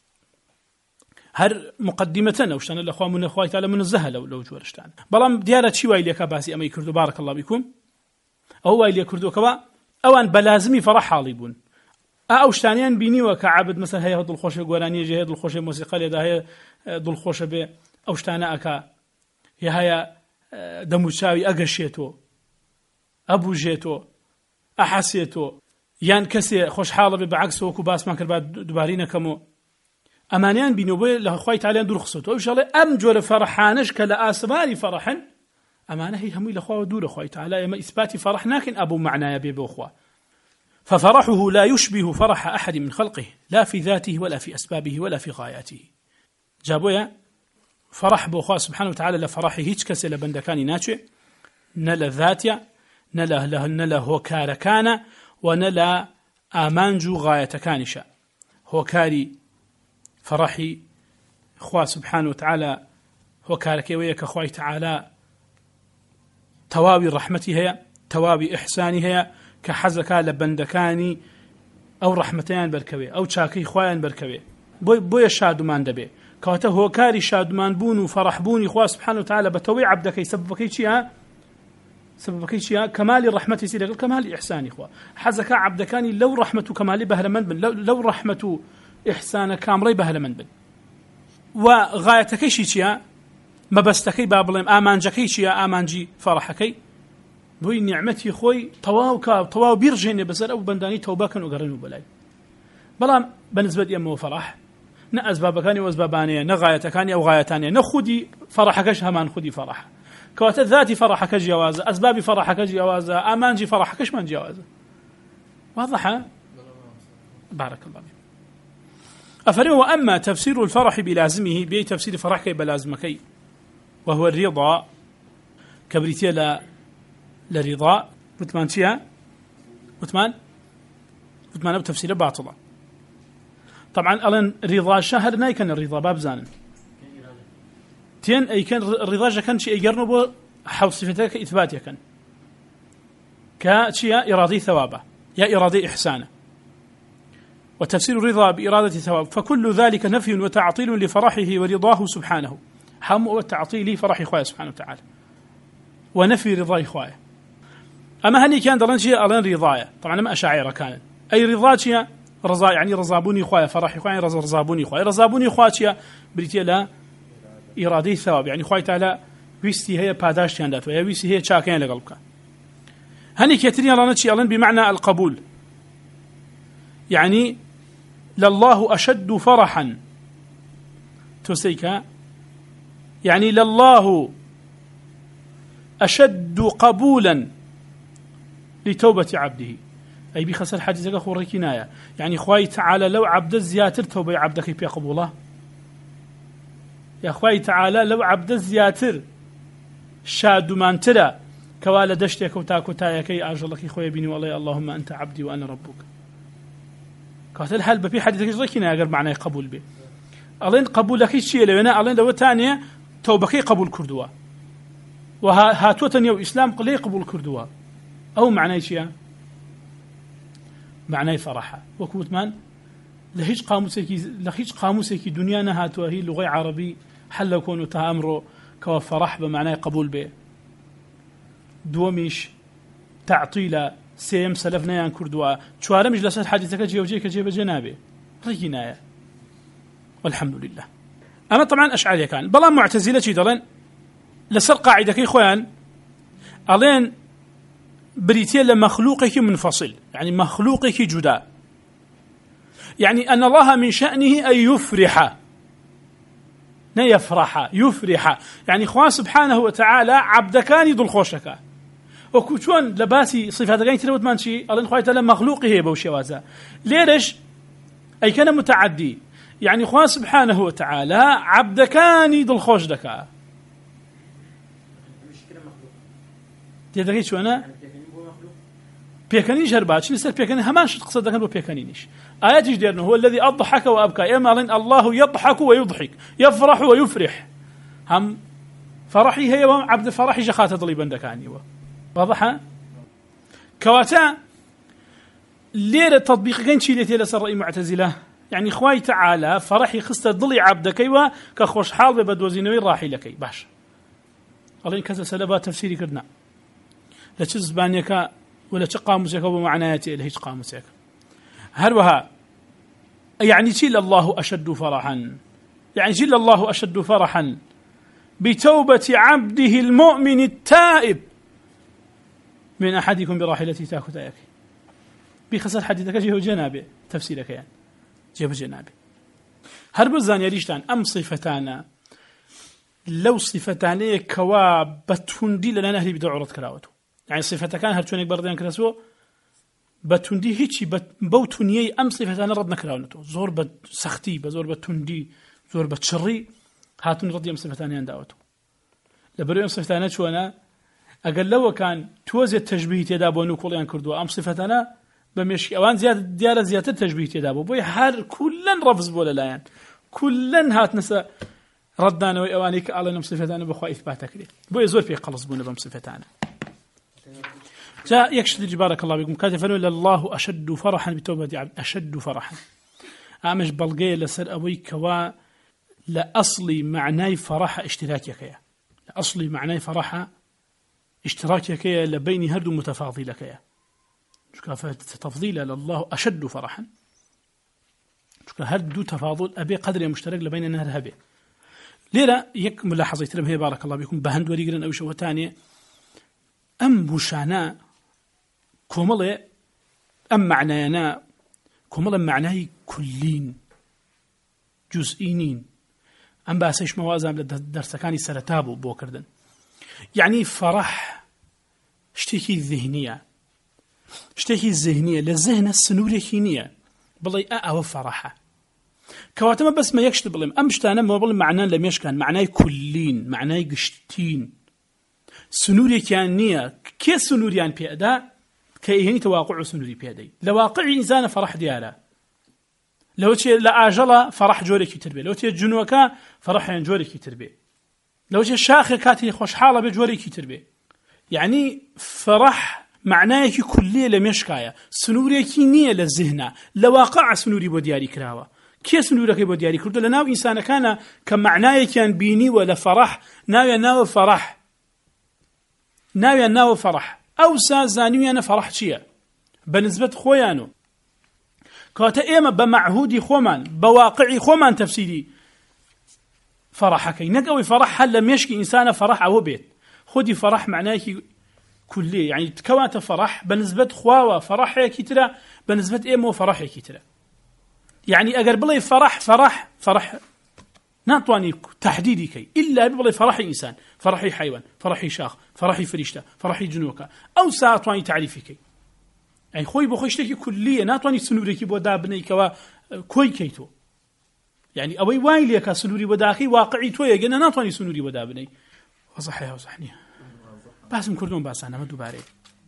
هەر مقدمەتە نەوشتانە لە خوا منە خوای تەعالی منزەهە لەو لەو جۆرەشتان. بەڵام دیارە چی وای لێکا باسی ئەمەی کردو بارەک الله بیکوم ئەو وای لێ کردوکەوە ئەوان بەلازمی فەرەح حاڵی بوون ئەو شتانیان بینیوە کە عابد مەسەن هەیە دڵخۆشی گۆرانیە هەیە دڵخۆشی مۆسیقا لێدا هەیە دڵخۆشە بێ ئەو شتانە ئەکا یا هەیە دەموچاوی ئەگەشێتەوە ئەبوژێتەوە ئەحەسێتەوە یان کەسێ خۆشحاڵە بێ بەعکس وەکو باسمان کرد با دووبارەی نەکەمەوە ئەمانیان بینەوە لە خوای تەعالی دوورخستەوە ئینشاءڵڵا ئەم جۆرە فەرحانەش کە لە ئاسمانی فەرحن ئەمانە هی هەمووی لە خواوە دوورە خوای تەعالی ئێمە ئیثباتی فەرح ناکەین ئەبوو معنایە بێ بۆ خوا. ففرحه لا يشبه فرح أحد من خلقه لا في ذاته ولا في أسبابه ولا في غاياته. جابويا فرح بو خواه سبحانه وتعالى لفرحه هيج كسي لبندكاني ناتشي نلا ذاتيا نلا نلا هو كاركانا ونلا آمانجو غايتكانشا هۆکاری فرحي خوا سبحانه وتعالى هۆکارەکەی وەیە کە خوای تعالى تەواوی ڕەحمەتی هەیە تەواوی ئیحسانی هەیە کە حەزەکە لە بەندەکانی ئەو ڕەحمەتیان بەرکەوێ ئەو چاکەی خوایان بەرکەوێ بۆیە شادومان دەبێ کەواتە هۆکاری شادومان بوون و فەرەحبوونی خوا سبحانه وتعالى بەتەوەی عەبدەکەی سەبەبەکەی چییە؟ سەبەبەکەی چییە؟ کەمالی ڕەحمەتی سی لەگەڵ کەمالی ئیحسانی خوا حەزەکە عەبدەکانی لەو ڕەحمەت و کەمالی بەهرەمەند بن لەو ڕەحمەت و ئیحسانە کامڕەی بەهرەمەند بن و غایەتەکەیشی چییە؟ مەبەستەکەی با بڵێم ئامانجەکەی چییە؟ ئامانجی فەرەحەکەی بۆی نیعمەتی خۆی تەواو کە تەواو بیرژێنێ بەسەر ئەو بەندانی تەوبەکەن و گەڕێن و بەلای بەڵام بەنسبەت ئێمەوە فەرەح نە ئەسبابەکانی و ئەسبابانەیە نە غایەتەکانی ئەو غایەتانەیە نە خودی فەرەحەکەش هەمان خودی فەرەح کەواتە ذاتی فەرەحەکە جیاوازە ئەسبابی فەرەحەکە جیاوازە ئامانجی فەرەحەکەشمان جیاوازە واضحة؟ بارك الله فيك. أفرمي وأما تفسير الفرح بلازمه بأي تفسير فرحك بلازمكي وهو الرضا كبريتيا لا لرضا وثمان شيئا وثمان وثمان أبو تفسير باطلة طبعا ألان رضا شهر نايكن الرضا باب زان تين أي كان الرضا كان شيء يقرنبه حول صفتك إثباتك كان كشيء إرادي ثوابه يا إرادي إحسانه وتفسير الرضا بإرادة ثواب فكل ذلك نفي وتعطيل لفرحه ورضاه سبحانه حم والتعطيل فرح إخوائه سبحانه وتعالى ونفي رضا إخوائه أما هني كان دلن شيء ألان رضايا طبعا ما أشاعر كان أي رضا شيء رضا يعني رضابوني إخوائه فرح إخوائه رضابوني إخوائه رضابوني إخوائه شيء بريتيا لا إرادي ثواب يعني إخوائه تعالى ويستي هي باداش كاندات وهي ويستي هي شاكين لقلبك هني كترين ألان شيء ألان بمعنى القبول يعني لله أشد فرحا تسيك يعني لله أشد قبولا لتوبة عبده أي بخسر حديثك أخو كناية يعني خواي تعالى لو عبد الزياتر توبة عبدك في قبوله يا خواي تعالى لو عبد الزياتر شاد من ترى كوالا دشتك وتاكوتايا كي أجلك خويا بيني والله اللهم أنت عبدي وأنا ربك قاتل حال بفي حديثك زكينا أجر معناه قبول به ألين قبولك شيء لنا ألين لو تانية توبكي قبول كردوا وهاتوا تانية إسلام قلي قبول كردوا أو معناه شيء معناه فرحة وكوت من لهيج قاموسك لهيج قاموسك دنيانا هاتوا هي لغة عربي حل يكونوا تأمروا كوفرح بمعناه قبول به دوميش تعطيل سيم سلفنا يان كردوا شوارم جلسات حديثك جيوجيك جيب جنابه رجينايا والحمد لله أما طبعا أشعري كان بلا معتزلة جدلا لسر قاعدة كي خوان ألين بريتيا لمخلوقك منفصل يعني مخلوقك جدا يعني أن الله من شأنه أن يفرح لا يفرح يفرح يعني خوان سبحانه وتعالى عبدكان يدل خوشك وكوشون لباسي صفات غير تلوت مانشي الله خوي تعالى مخلوقه هي بوشوازا ليش أي كان متعدي يعني خوان سبحانه وتعالى عبدكان يدل خوش دكا تدري شو أنا بيكنيش هرباتش لسه بيكني همان شو تقصد كان بيكنيش آيات جديرنا هو الذي أضحك وأبكى إما الله يضحك ويضحك يفرح ويفرح هم فرحي هي عبد فرحي جخات ضليبا دكاني واضحة كواتا ليرة تطبيق كان شيء لتي لسر رأي معتزلة يعني خواي تعالى فرحي خست ضلي عبدك ايوا كخوش حال بدوزينوي راحي لكي باش الله كذا سلبات تفسيري كدنا لا تزبانيك ولا تقامسك ومعناياتي إلى هيج قامسك هروها يعني جل الله أشد فرحا يعني جل الله أشد فرحا بتوبة عبده المؤمن التائب من أحدكم براحلته تاكو ياك بخسر حديثك جيه جنابه تفسيرك يعني جيه جنابه هرب الزانية ريشتان أم صفتانا لو صفتان كوا بتوندي لنا نهلي بدو عرض كراوته يعني صفتك كان هرتونيك برديان كراسو بتوندي هيتشي بوتونيي أم صفتان ردنا كراونته زور بسختي بزور بتوندي زور بتشري هاتون ردي أم صفتان ينداوته لبرو أم صفتان شو أنا أقل لو كان توزي التشبيه تدابونو كوليان كردوا أم صفتنا بمشي أوان زيادة ديارة زيادة تشبيه تدابو بوي هر كلن رفض بولا لايان كلن هات نسا ردانا وأوانيك على نم صفتانا بخوا إثباتك لي بوي زور في قلص بونا بم صفتانا جاء يكشد بارك الله بكم كاتب فنولا الله أشد فرحا بتوبة عبد أشد فرحا أمش بلقي لسر أبوي كوا لأصلي معناي فرح اشتراكك يا لأصلي معناي فرح اشتراكك يا لبين هردو متفاضلك يا تفضيل لله أشد فرحا هردو تفاضل أبي قدر مشترك لبين النهر هبي ليرة يك ملاحظة يترم هي بارك الله بكم بهند وريقرن أو شو تانية أم بوشانا كومل أم معنانا كومل معناي كلين جزئينين أم باسيش موازم لدرسكاني سرتابو بوكردن يعني فرح اشتكي الذهنية اشتكي الذهنية للذهن السنوري كينية بلي أأو فرحة كواتما بس ما يكشت بلي أمشتانا ما بلي معناه لم يشكن معناه كلين معناه قشتين سنوري كيانية كي سنوريان بيأدا كيهني تواقع سنوري بيأدي لواقع إنسان فرح ديالا لو تي لآجلا فرح جوري كي تربي لو تي جنوكا فرح جوري كي تربي لو تي شاخر كاتي خوش حالة بجوري كي تربي يعني فرح معناه كلية لم يشكايا سنوري كينية للذهن لواقع سنوري بودياري كراوة كي سنوري كي بودياري كردو لناو إنسان كان كمعناه كان بيني ولا فرح ناوي ناو فرح ناوي ناو فرح أو سازانيو أنا فرح شيء بالنسبة خويانو كاتا إما بمعهودي خومان بواقعي خومان تفسيري فرحك نقوي فرح هل لم يشكي إنسان فرح أو بيت خدي فرح معناه كلية يعني تكوانت فرح بالنسبة خواوة فرح كتيرة بالنسبة إما فرح كتيرة يعني أقرب لي فرح فرح فرح نعطاني تحديدي كي إلا بلي فرح إنسان فرحي حيوان فرحي شاخ فرحي فريشتة فرحي جنوكا أو ساعطاني تعريفي كي يعني خوي بخوشتكي كلية نعطاني سنوريكي بودا بني كوا كوي كيتو يعني أوي وايلي كا سنوري بداخي واقعي توي قلنا نعطاني سنوري بودا بني وصحيها وصحنيها باسم كردون باسانا ما دوباري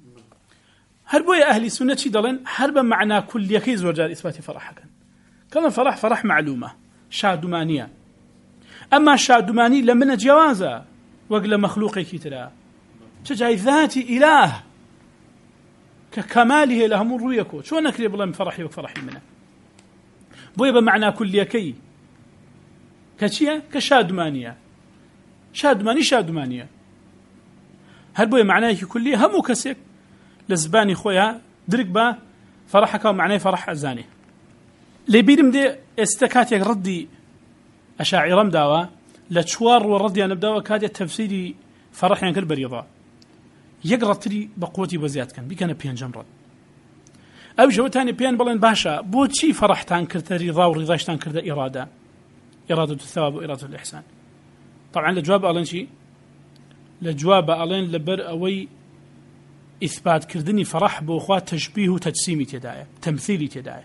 هربوا يا أهلي سنة شي دلن هربا معنا كل يكي زوجار إثبات فرحك كان فرح فرح معلومة شادمانية أما شادماني لمن جوازة وقل مخلوقي كترا تجعي ذاتي إله ككماله لهم الرؤيكو شو نكري بالله من فرحي وفرحي منه بوي بمعنى كل يكي كشيء كشادمانية شادماني شادمانية هل بوي معناه كلي هم كسك لزباني خويا درك با فرحك ومعناه فرح أزاني لي بيرم دي استكات يك ردي أشاعر مداوا لتشوار وردي أنا بداوا كاد تفسيري فرح يعني كل بريضة يقرأ تري بقوتي بزياد كان بيكنا بيان جمرد أو جو تاني بيان بلين باشا بوتشي فرح تانكرت رضا ورضاش تانكرت إرادة إرادة الثواب وإرادة الإحسان طبعا لجواب ألين شي لجواب ألين لبر أوي إثبات كردني فرح بأخوات تشبيه وتجسيمي تداعي تمثيلي تداعي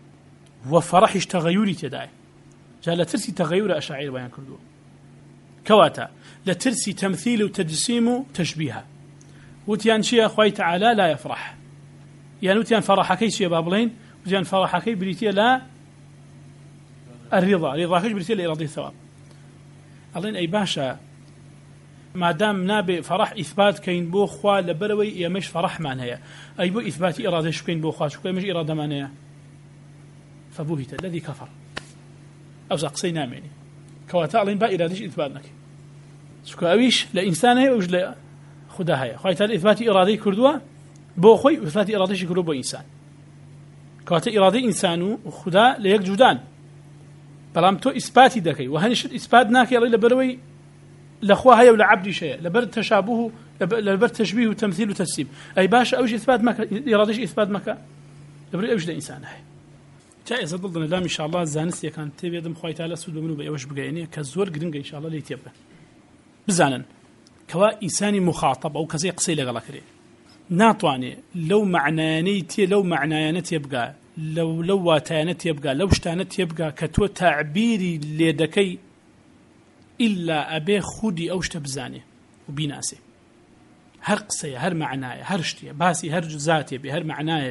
وفرحش تغيري تداعي جاء لترسي تغير أشاعير بيان كردو كواتا لترسي تمثيل وتجسيم وتشبيها وتيان شيء أخوي تعالى لا يفرح يعني وتيان فرحكي شيء بابلين وتيان فرحكي بريتيا لا الرضا رضا كيش بريتيا لإرادة الثواب ألين أي باشا ما دام نابي فرح إثبات كين بو خوا لبروي يمش فرح معناها أي بو إثبات إرادة شو كين بو خوا شو كين مش إرادة معناها فبوهت الذي كفر أوزق سيناميني كواتا ألين با إرادة إثباتنك شو أويش لإنسان هي وش لا خدا هي خايت الإثبات إرادة كردوا بو خوي إثبات إرادة شكله بو إنسان كواتا إرادة إنسانو وخدا ليك جودان بلام تو إثباتي دكي وهنش إثبات ناكي الله لبروي لأخوها هي ولا عبدي شيء لبر تشابه لبر تشبيه وتمثيل وتجسيم أي باش أوش إثبات مكا إرادة إثبات مكا لبر أوش لإنسان هي جائز ضدنا لا إن شاء الله زانس كان تبي يدم خوي تعالى سود منو بيوش بقيني كزور قرنق إن شاء الله ليتيبه بزانا كوا إنساني مخاطب أو كزي قصي لغلا كري ناطواني لو معنانيتي لو معنايانت يبقى لو لو واتانت يبقى لو اشتانت يبقى كتو تعبيري ليدكي إلا أبي خودي أوشت بزاني وبيناسي هر قصي هر معناي هر شتي باسي هر ذاتي بي هر معناي بي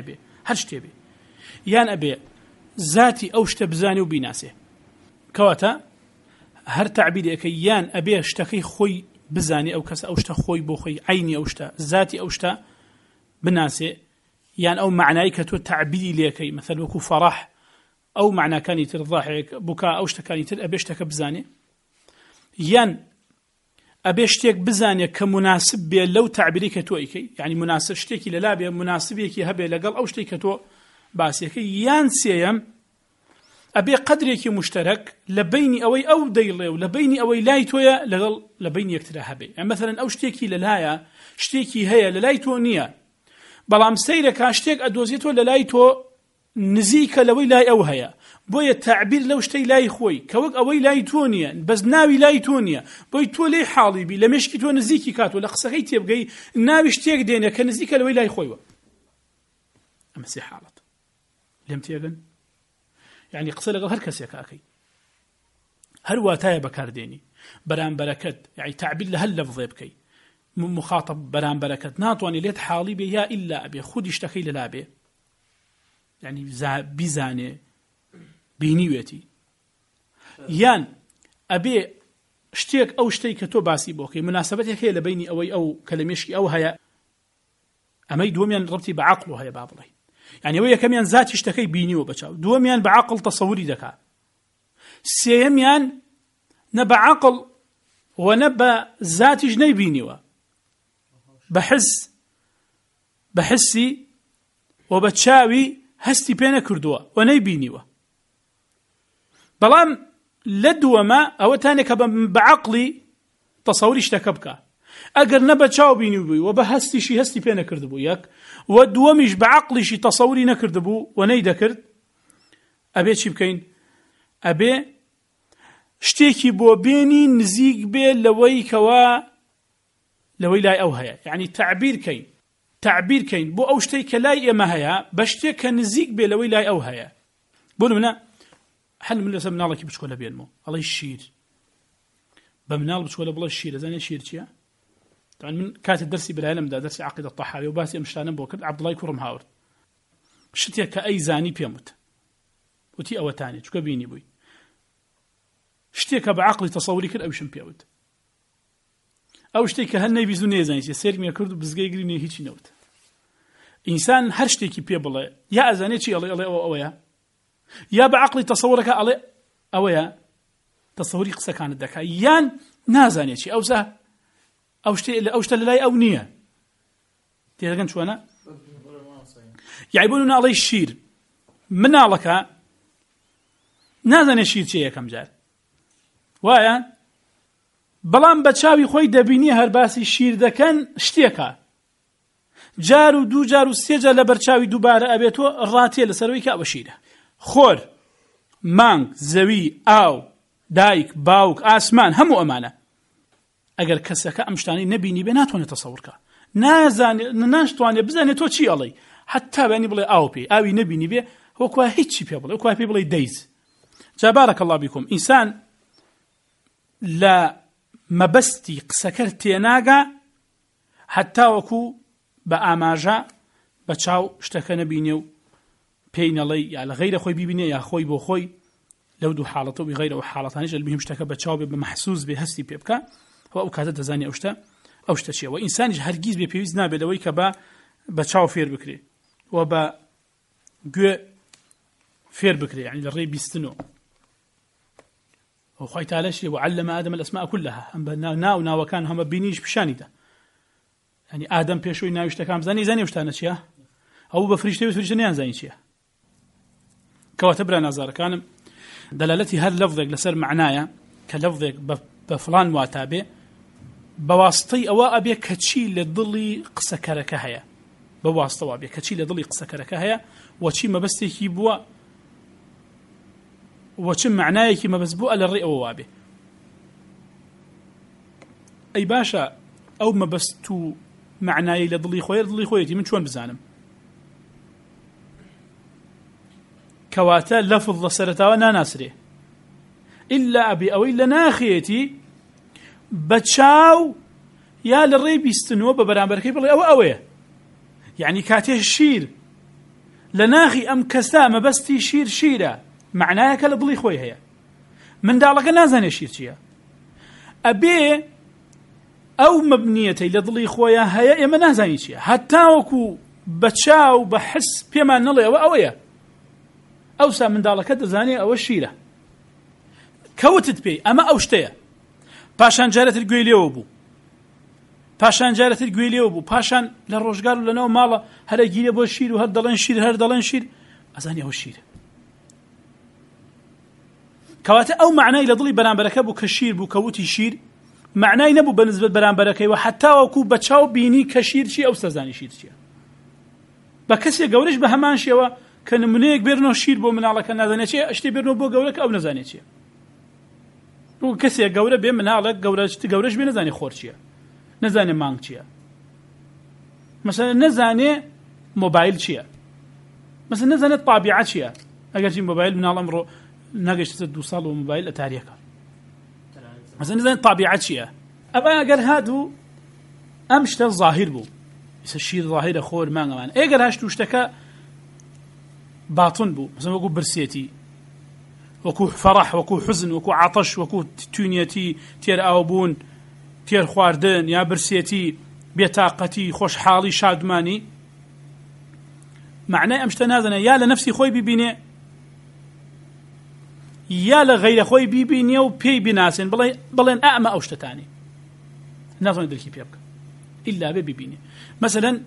هەر شتێ بێ یان ئەبێ ذاتی ئەو شتە بزانێ و بیناسێ کەواتە هەر تعبیرێکە یان ئەبێ شتەکەی خۆی بزانێ ئەو کەس ئەو شتە خۆی بۆ خۆی عینی ئەو شتە ذاتی ئەو شتە بناسێ یان ئەو معنای کە تۆ تعبیری لێکەی مەثەل وەکو فەڕەح ئەو معناکانی تر ضاحک بووکا ئەو شتەکانی تر ئەبێ شتەکە بزانێ یان ئەبێ شتێک بزانێ کە مناسب بێ لەو تعبیری کە تۆ ئەیکەی یعنی مناسب شتێکی لەلا بێ مناسبێکی هەبێ لەگەڵ ئەو شتێک کە تۆ باسیەکەی یان سێیەم ئەبێ قەدرێکی مشتەرەک لە بینی ئەوەی ئەو دەیڵێ و لە بینی ئەوەی لای تۆیە لەگەڵ لە بینی یەکترا هەبێ یان مەثەلەن ئەو شتێکی لەلایە شتێکی هەیە لە لای تۆ نییە بەڵام سەیرەکە شتێک ئەدۆزێتەوە لە لای تۆ نزیکە لەوەی لای ئەو هەیە بۆیە تعبیر لەو شتەی لای خۆی کە وەک ئەوەی لای تۆ نییە بەس ناوی لای تۆ نییە بۆی تۆ لێی حاڵی بی لە مێشکی تۆ نزیکی کاتوە لە قسەکەی تێبگەی ناوی شتێک دێنێ کە نزیکە لەوەی لای خۆیوە ئەمە سێ حاڵەت لێم تێگەن یعنی قسە لەگەڵ هەر کەسێک ئەکەی هەر واتایە بەکاردێنی بەرامبەرەکەت یعنی تعبیر لە هەر لەفظێ بکەی مخاطب بەرامبەرەکەت ناتوانێت لێت حاڵی بێ یا ئیلا ئەبێ خودی شتەکەی لەلا بێ یعنی بیزانێ بینیوێتی یان ئەبێ شتێک ئەو شتەی کە تۆ باسی بۆکەی مناسبەتێک هەیە لە بینی ئەوەی ئەو کە لە مێشکی ئەو هەیە ئەمەی دووەمیان ڕبتی بە عەقڵ هەیە با بڵێ یعنی ئەوەی یەکەمیان ذاتی شتەکەی بینیوە بەچاو دووەمیان بە عەقڵ تەسەووری دەکات سێیەمیان نە بە عەقڵ و نە بە ذاتیش نەیبینیوە بە حس بە حسی و بە چاوی هەستی پێ نەکردووە و نەیبینیوە بەڵام لە دووەمە ئەوە تانێکە بە عەقڵی تەسەووری شتەکە بکە ئەگەر نە بە چاو بینی بووی و بە هەستیشی هەستی پێ نەکردبوو یەک و دووەمیش بە عەقڵیشی تەسەووری نەکردبوو و نەیدەکرد ئەبێ چی بکەین ئەبێ شتێکی بۆ بێنی نزیک بێ لەوەی کەوا لەوەی لای ئەو هەیە یعنی تعبیر کەین تعبیر کەین بۆ ئەو شتەی کە لای ئێمە هەیە بە شتێک کە نزیک بێ لەوەی لای ئەو هەیە بۆ نمونە هەل من لەسەر مناڵێکی بچکۆلە بێنمەوە ئەڵێ شیر بە مناڵ بچکۆلە بڵێ شیر ئەزانێ شیر چییە طبعا من کاتێک دەرسی برایلەمدا دەرسی عەقیدە تەحاوی و باسی ئەم شتانەم بۆ کرد عەبدوڵای کوڕم هاورد شتێک کە ئەی زانی پێم وت وتی ئەوەتانێ چووکە بینی بووی شتێکە بە عەقڵی تەسەووری کرد ئەویشم پێ وت ئەو شتێک کە هەر نەیبیست و نێزانیت سێرمیە کرد و بزگەی گرینێ هیچی نەوت ئینسان هەر شتێکی پێ بڵێ یا ئەزانێت چی ئەڵێ ئەڵێ ئەوە ئەوەیە یا بە عەقڵی تەسەووڕەکە ئەڵێ ئەوەیە تەسەووری قسەکانت دەکا یان نازانێت چی ئەوزە ئەو شتێ ئەو شتە لەلای ئەو نییە تێدەگەن چۆنە یعنی بۆ نمونە ئەڵێ شیر مناڵەکە نازانێت شیر چییە یەکەم جار وایە بەڵام بە چاوی خۆی دەبینی هەر باسی شیر دەکەن شتێکە جار و دوو جار و سێ جار لە بەرچاوی دووبارە ئەبێتەوە ڕاتێ لەسەرەوەی کە ئەوە شیرە خۆر مانگ زەوی ئاو دایک باوک ئاسمان هەموو ئەمانە ئەگەر کەسەکە ئەم شتانەی نەبینی بێ ناتوانێت تەسەوورکە نازانێت ناشتوانێت بزانێت تۆ چی ئەڵێی حتا بەنی بڵێ ئاو پێ ئاوی نەبینی بێ وەکوای هیچی پێ بڵێ وەکوای پێ بڵێ دەیز جا بارەکە الله بیکم ئینسان لە مەبەستی قسەکە تێناگا حتا وەکو بە ئاماژە بە چاو شتەکە نەبینێ و پێی نەڵێ یا لە غەیرە خۆی بیبینێ یا خۆی بۆ خۆی لەو دوو حاڵەتە و بغەیرە ئەو حاڵەتانیش المهم شتەکە بە چاو بێ بە مەحسوس بێ هەستی پێ بکە و ئەو کاتە دەزانێ ئەو شتە ئەو شتە چییە و ئینسانیش هەرگیز بێ پێویست نابێت لەوەی کە بە بە چاو فێر بکرێ و بە گوێ فێر بکرێ یعنی لە ڕێی بیستنەوە وخوای تعالی شی وعلم آدم الأسماء كلها هم ناو ناو كان هم بينيش بشانيدا يعني آدم بيشوي ناوشتا كام زاني زاني وشتانا چيا أو بفريشتي وفريشتي نيان زاني چيا كواتبرا نظر كان دلالتي هر لفظك لسر معنايا كلفظك بفلان واتابه بواسطي أو أبي كتشي لضلي قسكرك هيا بواسطة أبي كتشي لضلي قسكرك هيا وشي ما بس يبوا وچم معنایەکی مەبەستبووە لە ڕێ ئەوە وابێ ئەی باشە ئەو مەبەست و معنایی لە دڵی خۆی دڵی خۆیەتی من چۆن بزانم کەواتە لەفظ لە سەرەتاوە ناناسرێ ئیلا ئەبێ ئەوەی لە ناخێتی بە چاو یا لە ڕێی بیستنەوە بە بەرامبەرەکەی بڵێ ئەوە ئەوەیە یعنی کاتێ شیر لناخي أم كسا ما بستي شير شيرة معناها كلا ضلي خوي هي من دالك نازن شير شيا أبي أو مبنيتي لضلي خويا هي يا منازن شيا حتى وكو بتشاو بحس بما نلي أو أويا أوسع من دالك دزاني أو الشيرة كوتت بي أما أوشتيا باشان جارت الجويليو بو پاشان جارەتی گوێلێەوە بوو پاشان لە ڕۆژگار و لەناو ماڵە هەرە گیرە بۆ شیر و هەر دەڵێن شیر هەر دەڵێن شیر ئەزانی ئەوە شیرە کەواتە ئەو معنای لە دڵی بەرامبەرەکە بوو کە شیر بوو کەوتی شیر معنای نەبوو بەنسبەت بەرامبەرەکەی و حتا وەکو بە چاو بینی کە شیر چی ئەو سەزانی شیر چیە بە کەسێک گەورەش بە هەمان شێوە کە نمونەیەک بێرنەوە شیر بۆ مناڵەکە نازانێت چیە ئەشتێ بێرنەوە بۆ گەورەکە ئەو نەزانێت چیە بۆ کەسێک گەورە بێ مناڵێک گەورەش بێ نەزانێ خۆر چیە نزانێ مانگ چییە مثلا نزانێ مۆبایل چییە مثلا نزانێت طابیعە چییە ئەگەرچی مۆبایل مناڵ ئەمڕۆ ناگەیشتە دو ساڵ و مۆبایل ئەتاریەکە مثلا نزانێت طابیعە چییە ئەوە ئەگەر هاتوو ئەم شتە ظاهر بوو ئیسە شیر ظاهرە خۆر مانگەمان ئەگەر هاشتو شتەکە باتن بوو مثلا وەکو برسێتی وەکو فەڕەح وەکو حزن وەکو عاتەش وەکو توونیەتی تێر ئاوبوون تێر خواردن یا برسێتی بێتاقەتی خۆشحاڵی شادمانی معنای ئەم شتە نازانێ یا لە نەفسی خۆی ببینێ یا لە غەیرە خۆی ببینێ و پێی بیناسێن بڵێن ئەمە ئەو شتەتانی نازانێت دڵکی پێ بکە ئیلا بێ ببینێ مەسەلەن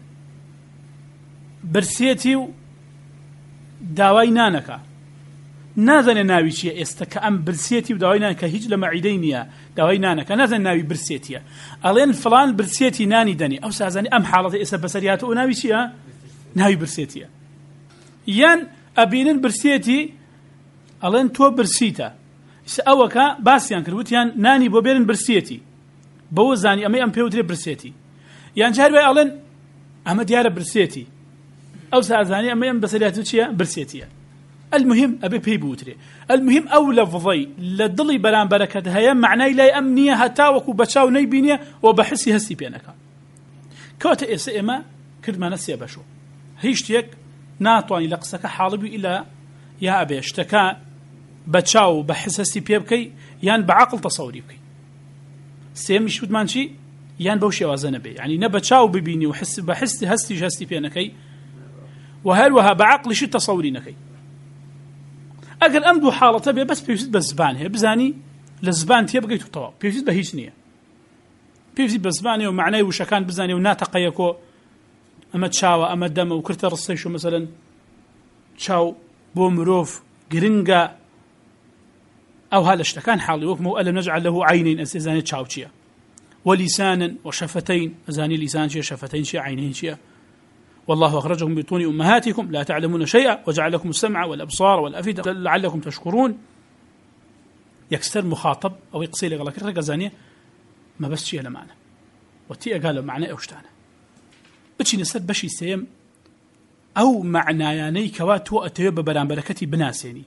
برسێتی و داوای نانەکە نازانێ ناوی چییە ئێستا کە ئەم برسێتی و داوای نان کە هیچ لە مەعیدەی نییە داوای نانەکە نازانێ ناوی برسێتیە ئەڵێن فڵان برسێتی نانی دەنی ئەو سازانی ئەم حاڵەتە ئێستا بەسەریاتە و ناوی چییە ناوی برسێتیە یان ئەبینن برسێتی ئەڵێن تۆ برسیتە ئەوەکە باسییان کردوتیان نانی بۆ بێرن برسێتی بەوە زانی ئەمەی ئەم پێوترێ برسێتی یان جار بێ ئەڵێن ئەمە دیارە برسێتی ئەو سازانی ئەمەی ئەم بەسەریاتە چییە برسێتیە المهم أبي بيبوتري المهم أو لفظي لدلي بلان بركة هيا معناي لا أمنية هتا وكو بتشاو نيبينية وبحسي هسي بينك كوت إس إما كرد ما نسي بشو هيشتيك ناطواني لقسك حالبي إلا يا أبي اشتكى بتشاو بحس هسي بيبكي يان بعقل تصوري بكي سيم شو مانشي يان بوشي وازنة بي يعني نبتشاو ببيني وحس بحس هسي هسي بينك وهل وها بعقل شو تصوري نكي ئەگەر ئەم دوو حاڵەتە بێ بەس پێویست بە زبان هەیە بزانی لە زبان تێبگەیت و تەواو پێویست بە هیچ نییە پێویست بە زبانێ و معنای وشەکان بزانێ و ناتەقەیەکۆ ئەمە چاوە ئەمە دەمە و کردە ڕستەیش و مەسەلەن چاو بۆ مرۆڤ گرنگە ئەو ها لە شتەکان حاڵی وەکمە ئەلەم نەجعل لەهو عەینەین ئەس ئەزانێت چاو چییە وەلیسانن وشەفەتەین ئەزانی لیسان چییە شەفەتەین چییە عەینەین چییە والله أخرجكم من بطون أمهاتكم لا تعلمون شيئا وجعل لكم السمع والأبصار والأفئدة لعلكم تشكرون يكسر مخاطب أو يقصي لك الله كرة قزانية ما بس شيء لمعنى وتي قال معنى أوشتانا بتشي نسد بشي سيم أو معنى يعني كوات وأتيب بلان بركتي بناسيني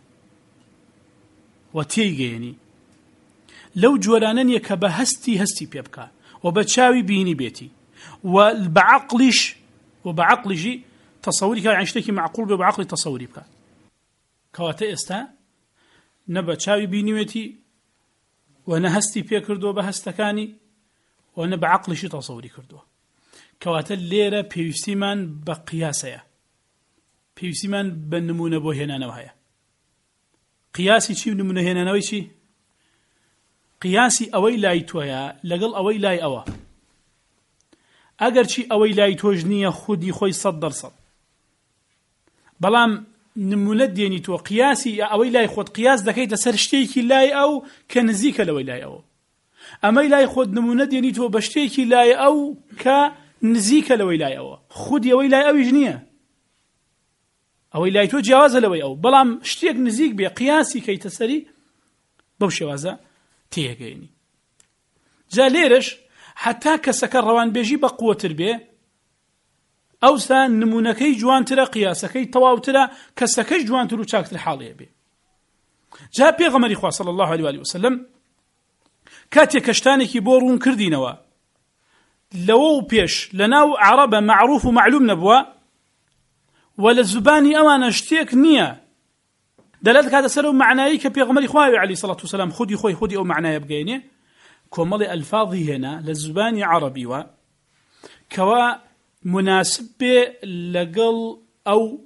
وتيجيني لو جولانن يكبهستي هستي بيبكا وبتشاوي بيني بيتي وبعقلش وبعقلي تصوري كان عشتكي معقول بعقلي تصوري بك كواتا استا نبا تشاوي بينيوتي وانا هستي بي كردو بهستكاني وانا بعقلي شي تصوري كردو كواتا الليرة بيوسيمان بقياسيا بيوسيمان بنمونة بو هنا نوهايا قياسي شي نمونة هنا نوي شي قياسي اوي لاي تويا لقل اوي لاي اوا ئەگەرچی ئەوەی لای تۆش نییە خودی خۆی سەد دەرسەد بەڵام نمونە دێنی تۆ قیاسی ئەوەی لای خۆت قیاس دەکەیتە سەر شتێکی لای ئەو کە نزیکە لەوەی لای ئەوە ئەمەی لای خۆت نمونە دێنی تۆ بە شتێکی لای ئەو کە نزیکە لەوەی لای ئەوە خودی ئەوەی لای ئەویش نییە ئەوەی لای تۆ جیاوازە لەوەی ئەو بەڵام شتێک نزیک بێ قیاسی کەیتە سەری بەو شێوازە تێگەێنی جا لێرەش حتى كسك الروان بيجي بقوتر به أو سان نمونكي جوانترا قياسكي تواوترا كسكش جوانترو شاكتر حاليه به جاء بيغمر إخوة صلى الله عليه وآله وسلم كاتي كشتانكي بورون كردينوا لو بيش لناو عربة معروف ومعلوم نبوا ولا زباني أوانا اشتيك نية دلالة هذا سر معناه كبيغمر إخوائي عليه الصلاة والسلام خذي خوي خذي أو معناه يبقيني كمال ألفاظي هنا للزبان عربي و كوا مناسب لقل أو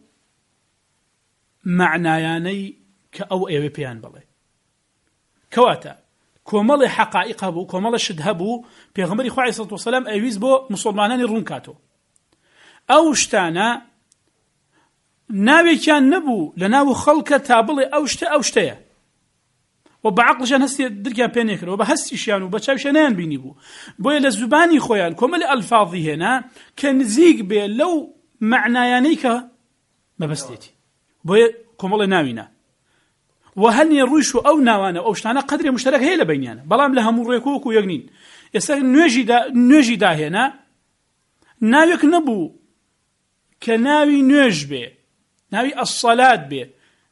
معناياني كأو إيوبيان بلي كواتا كمال حقائق بو كمال شده بو بيغمر إخوائي عليه الصلاة والسلام أيويز بو مسلمانان الرنكاتو أو شتانا ناوي كان نبو لناو خلق تابلي أوشتا أوشتايا وبعقل جان هستي دركان بينيكر وبهستي شيان وبتشاو شنان بينيبو بويا لزباني خويان كمال ألفاظي هنا كان زيق بي لو معنايانيك ما بستيتي بويا كمال ناوينا وهل يرويشو أو ناوانا أو شتانا قدر مشترك هي لبينيانا بلام لها مريكوك ويقنين يستغل نوجي دا نوجي دا هنا ناويك نبو كناوي نوج بي ناوي الصلاة بي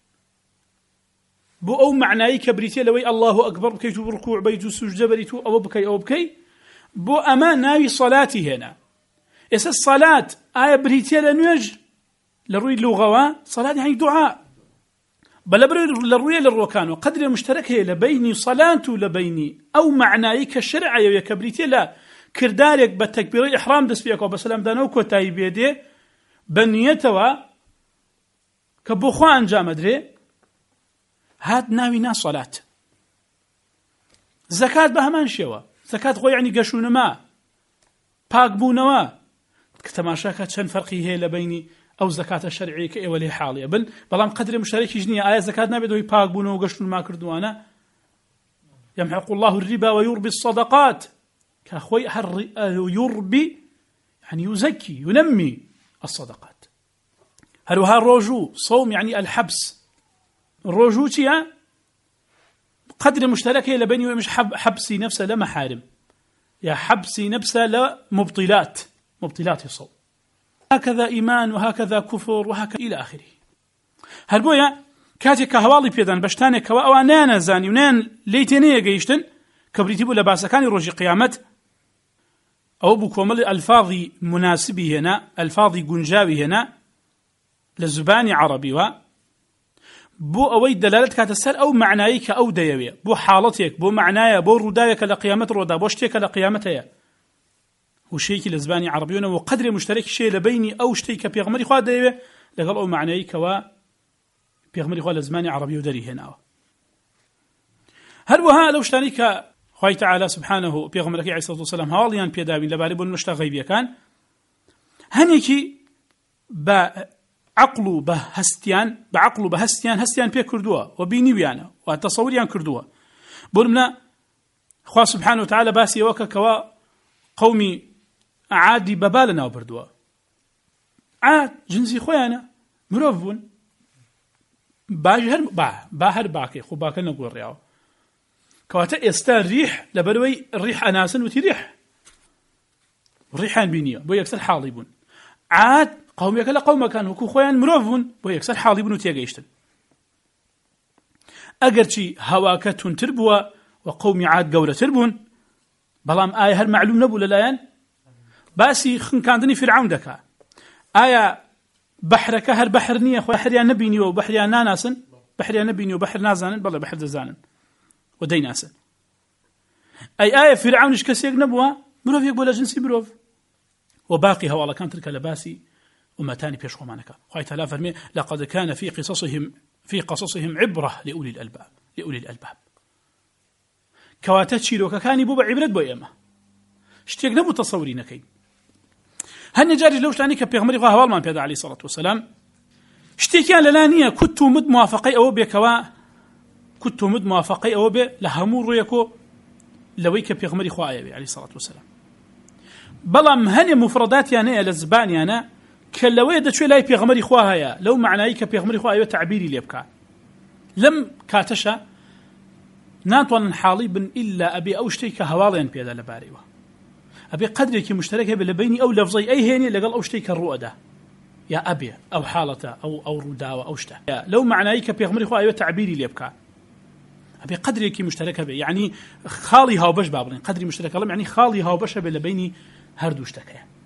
بو أو معناي كبريتي لوي الله أكبر بكيتو بركوع بيتو سجد بريتو أو بكي أو بكي بو أما ناوي صلاتي هنا يس الصلاة آية بريتي لنوج لروي اللغة صلاة يعني دعاء بل لروي للروكان وقدر المشترك هي لبيني صلاة لبيني أو معناي كالشرع يا كبريتي لا كردارك بالتكبير إحرام دس فيك وبسلام دانوكو تاي بيدي بنيتوا كبوخوان جامدري هاد ناوي نا صلاة زكاة بهمان شوا زكاة خو يعني قشون ما باق بونوا كتماشاكا چند فرقي هي لبيني أو زكاة الشرعية كإولي حالية بل بلام قدر مشترك يجني آية زكاة نابدوي باق بونوا وقشون ما كردوانا يمحق الله الربا ويربي الصدقات كأخوي يربي يعني يزكي ينمي الصدقات هلوها الرجوع صوم يعني الحبس الرجوع تيا قدر مشترك لبني ومش حب حبسي نفسه لمحارم يا حبسي نفسه لمبطلات مبطلات الصوم هكذا إيمان وهكذا كفر وهكذا إلى آخره هل بويا كاتي كهوالي بيدان بشتاني كوا أو أنانا زاني ونان ليتيني جيشتن كبريتي بولا باسكاني روجي قيامت أو بكمل ألفاظي مناسبي هنا ألفاظي جنجاوي هنا للزباني عربي و بو أوي دلالتك هتسر أو معنايك أو ديوية بو حالتك بو معنايا بو ردايك لقيامة الردا بو اشتيك لقيامتها وشيك لزباني عربيون وقدر مشترك شيء لبيني أو اشتيك بيغمري خواه ديوية لقال أو معنايك و بيغمري خواه لزباني عربي ودري هنا هل وها لو اشتانيك خواه تعالى سبحانه بيغمرك عليه الصلاة والسلام هواليان بيداوين لبالي بون مشتا غيبيا كان هنيكي با عقلو بهستيان بعقلو بهستيان هستيان بي كردوها وبيني ويانا وتصوريان كردوها بولمنا خواه سبحانه وتعالى باسي وكا كوا قومي عادي ببالنا وبردوها عاد جنسي خويانا مروفون باجهر با باهر باكي خو باكنا نقول رياو كواتا استان ريح لبروي الريح أناسا وتي ريح الريحان بينيا بو يكسر حاليبون عاد قوم يكلا قوم كان وكو خوان مروفون بو يكسر حاليبون وتي يقيشتن أقرشي هواكا تنتربوا وقوم عاد قولة تربون بلام آية هر معلوم نبو للايان باسي خن كاندني فرعون دكا آية بحرك هر بحر نية خو بحريا نبيني وبحريا ناناسن بحريا نبيني وبحر نازانن بلا بحر دزانن وديناسا أي آية فرعون إيش كسيق نبوها مروف يقبل جنسي مروف وباقي هوالا كان تلك لباسي وما تاني بيش خمانك خواهي تلا فرمي لقد كان في قصصهم في قصصهم عبرة لأولي الألباب لأولي الألباب كواتات شيلوكا كان بوبا عبرت بويما اشتيق نبو تصورينكي هن جاري لوش لانيك بيغمري غاها والمان بيدا عليه الصلاة والسلام اشتيكيان للانية كنتو مد موافقي أو بيكوا كنتو مد موافقي أو بي لهمور يكو لويك بيغمري خواهي عليه الصلاة والسلام بلام هن مفردات يعني لزبان يعني كاللوية دا شوي لاي بيغمري خواهي لو معنايك بيغمري خواهي تعبيري ليبكا لم كاتشا ناتوان حاليبا إلا أبي أو شتيك هواليا بيدا لباريوه أبي قدرك مشتركة بين أو لفظي أي هيني لقال أو شتيك الرؤدة يا أبي أو حالته أو أو رداوة أو شته لو معنايك بيغمري خواهي تعبيري ليبكا أبي قدرك مشتركة به يعني خالي هاو بش بابرين قدري مشتركة الله يعني خالي هاو بش بين هردوشتك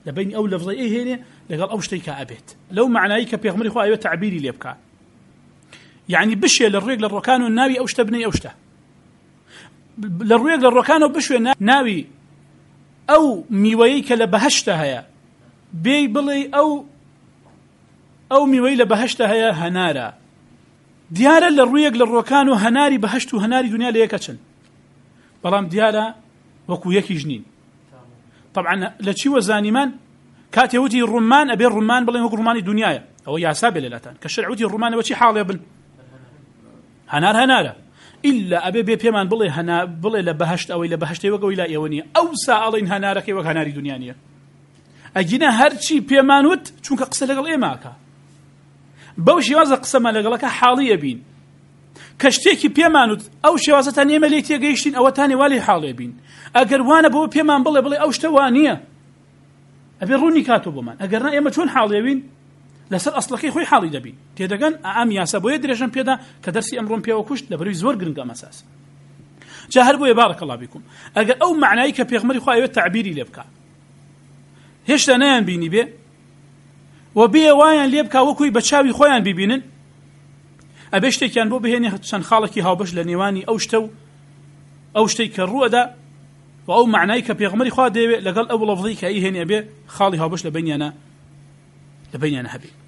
لبين أو لفظي إيه هنا لقال أو شتيك أبيت لو معناه كبيغمري خو أيوة تعبيري ليبكا يعني بشي للريق للركان والناوي أو شتبني أو شته للريق للركان وبشي ناوي أو ميويك لبهشتها يا بي بلي أو أو ميوي لبهشتها يا هنارا ديارا للريق للركان وهناري بهشت وهناري دنيا ليكتشن بلام ديارا وكو يكي جنين طبعا لتشي وزانيمان كاتي وتي الرمان أبي الرمان بلي وكو رماني دنيايا أو يا سابي للاتان كالشرع وتي الرمان وشي حال يبن هنار هنارا إلا أبي بي بيمان بلي هنا بلي لبهشت أو إلا بهشت وكو إلا إيوانية أو سألين هنارك وكو هناري دنيانية أجينا هرشي بيمانوت چونك قصة لقل إيه ماكا بوشي وازا قصة ما لقلك حالية بين كشتيكي بيمانوت أو شوازة تانية مليتيا قيشتين أو تاني والي حالية بين أقر وانا بو بيمان بلي بلي أو شتوانية أبي روني كاتو بمان أقرنا إما چون حالية بين لسر أصلكي خوي حالي دبين تيدقان أعام ياسا بو يدريشن بيدا كدرسي أمرون بيا وكشت لبروي زور قرنقا مساس جاهر بو يبارك الله بكم أقر أو معنايك بيغمري خو أيوة تعبيري لبكا هشتا نيان بيني بي وبي وايان ليبكا وكوي بچاوي خويان ببينن أبشتي كان بو بهني شان خالكي هاوبش لنيواني أو شتو أو شتي كالرؤدا وأو معنايك بيغمري خوا ديوي لقال أو لفظيك أي هني أبي خالي هاوبش لبيني أنا لبيني أنا هبي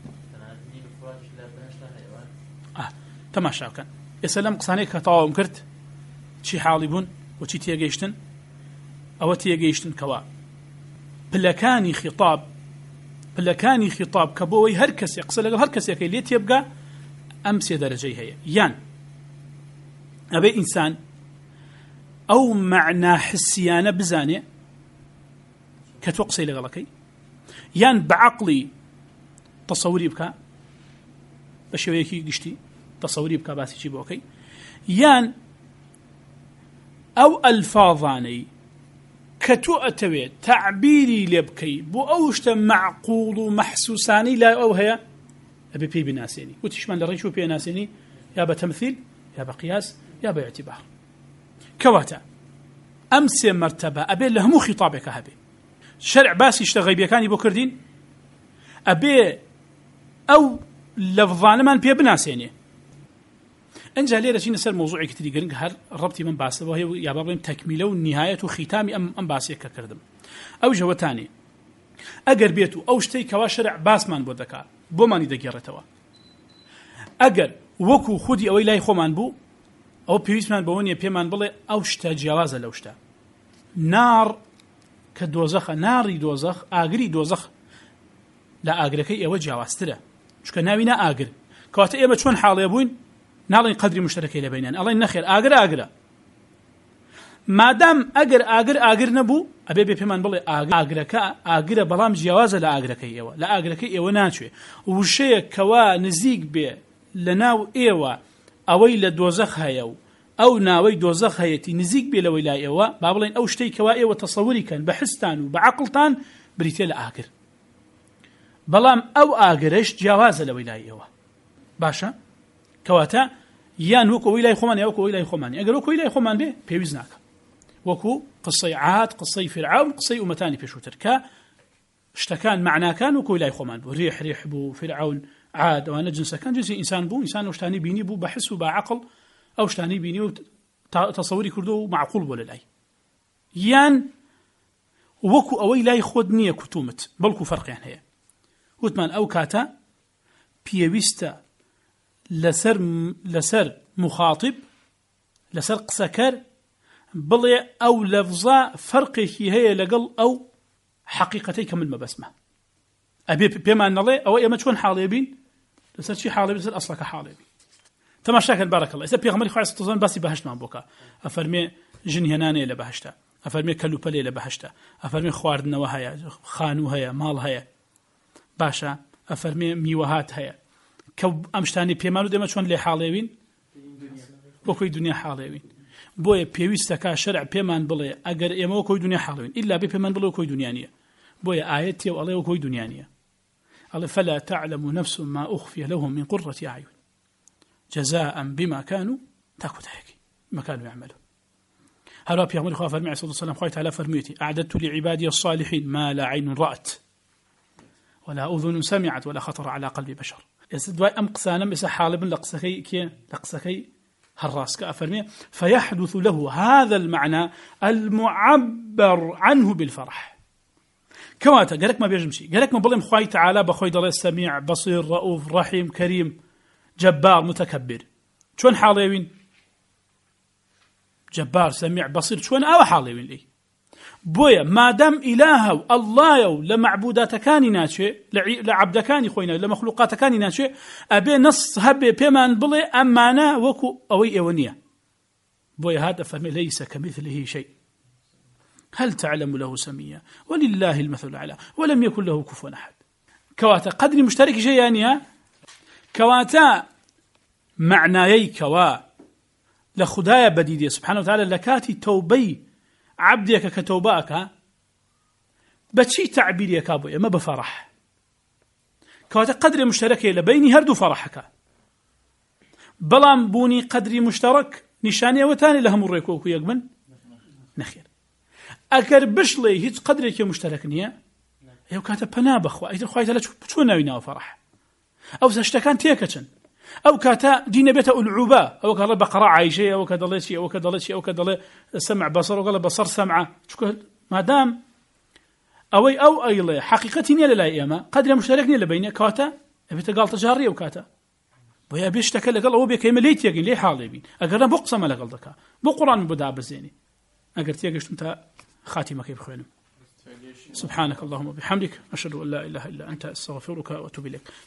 آه تماشا كان يسلم قصانيك كطاوم كرت شي حالي بون وشي تيجيشتن أو تيجيشتن كوا بلكاني خطاب بلكاني خطاب كبوي هركس يقصد لقال هركس يكي ليت يبقى أمس درجي هي يان أبي إنسان أو معنى حسيانة بزانية كتوقسي لغلقي يان بعقلي تصوري بك بشويكي قشتي تصوري بك باسي جيبه أوكي يان أو ألفاظاني كتو أتوي تعبيري لبكي بو أوشتا معقول ومحسوساني لا أو هي أبي بي بناسيني وتشمان لريشو بي ناسيني يا بتمثيل يا بقياس يا باعتبار كواتا أمس مرتبة أبي لهمو خطابك هبي شرع باسي اشتغي بيكاني بو كردين أبي أو لفظان من بي بناسيني انجا ليرة شيء نسأل موضوعي كتير قرنق هل ربطي من باسه وهي يا بابا تكميله والنهاية وختامي أم أم باسيك كردم أو جوة تاني أجر بيتو أو شتي كوا شرع باسمان بودكا بو ماني دقيرتوا أجر وكو خدي أو إلهي خومان بو أو بيسمان بوني بيمان بلي أو شتا جوازة لو شتا نار كدوزخ ناري دوزخ آجري دوزخ لا آجركي أو جوازتره شو كناوينا آجر كوات إيه بتشون حال يبوين نالين قدري مشتركي لبيننا الله نخير آجر آجر ما دام أجر آجر آجر نبو أبي بيمان بلي آجر آجرك آجر بلام جوازة لا آجركي أو لا آجركي أو ناتشي وشيء كوا نزيق به لناو إيوا أوي لدوزخ هيو أو ناوي دوزخ هيتي نزيق به لويلا إيوا بابلين أو شتي كوا إيوا تصوري كان بحستان وبعقلتان بريتيل آجر بلام أو آجرش جوازة لويلا إيوا باشا كواتا يان وكو ويلاي خومان يا وكو ويلاي خومان اگر وكو ويلاي خومان به بيوزناك وكو قصي عاد قصي فرعون قصي أمتاني في شوتر كا اشتكان معناه كان وكو ويلاي خومان بو ريح ريح بو فرعون عاد وانا جنسه كان جنسي انسان بو انسان وشتاني بيني بو بحس وبعقل او شتاني بيني تصوري كردو معقول ولا لاي يان وكو اوي لاي خودنيه كتومت بلكو فرق يعني هي وثمان او كاتا بيويستا لسر لسر مخاطب لسر قسكر بلي أو لفظة فرقه هي لقل أو حقيقتي كمل ما بسمه أبي بما أن الله أو إما تكون حاليبين لسر شيء حاليبين لسر أصلك حاليبين تماشاكن بارك الله إذا بيغمري خواه ستظن باسي بهشت من بوكا أفرمي جن هناني لبهشتا أفرمي كلوبالي لبهشتا أفرمي خواردنا وهيا خانو هيا مال هيا باشا أفرمي ميوهات هيا كو أمشتاني بيمانو ديما شون لي حاليوين وكوي دنيا حاليوين بويا بيويستكا شرع بيمان بلي أقر إما وكوي دنيا حاليوين إلا بي بيمان بلي وكوي دنيانية بويا آياتي والله وكوي دنيانية الله فلا تعلم نفس ما أخفي لهم من قرة أعين جزاء بما كانوا تاكو تحكي ما كانوا يعملون هلا بيغمر خواه فرمي عليه الصلاة والسلام خواه تعالى فرميتي أعددت لعبادي الصالحين ما لا عين رأت ولا أذن سمعت ولا خطر على قلب بشر يسدواي أم قسانا بس حالب لقسكي كي لقسكي هالراس كأفرمي فيحدث له هذا المعنى المعبر عنه بالفرح كواتا قالك ما بيجمشي قالك ما بلهم خواه تعالى بخوي دلي السميع بصير رؤوف رحيم كريم جبار متكبر شون حاليوين جبار سميع بصير شون أو حاليوين لي بويا ما دام إله الله لمعبودات كان ناشئ لعبد كان خوينا لمخلوقات كان ناشئ أبي نص هبي بمن بلي أمانة وكو أوي أونية بويا هذا فهم ليس كمثله شيء هل تعلم له سميا ولله المثل الأعلى ولم يكن له كفوا أحد كواتا قدر مشترك شيئا كواتا معناي كوا لخدايا بديدية سبحانه وتعالى لكاتي توبي عبدك كتوباك بتشي تعبيري كابويا ما بفرح كواتا قدر مشترك لبيني هردو فرحك بلام بوني قدر مشترك نشانية وتاني لهم الريكوكو يقمن نخير أكر بشلي هيت قدرك مشترك نية يو كاتا بنابخ وأيتر خواهي تلا شو ناوينا وفرح أو ساشتكان تيكتشن أو كاتا دين بيتا العبا أو كذا بقرة عايشة أو كذا ليش أو كذا ليش أو كذا سمع بصر أو كذا بصر سمعة ما دام أوي أو أيله حقيقتني لا إيما قدر مشتركني لبيني كاتا بيتا قال تجاري أو كاتا ويا بيشتكى لك الله وبيك يمليت يقين ليه حالي بين أقرنا بقسم لك قلتك بقران بدأ بزيني أقرت يقشت أنت خاتمك كيف خوينم سبحانك اللهم وبحمدك أشهد أن لا إله إلا أنت أستغفرك وأتوب إليك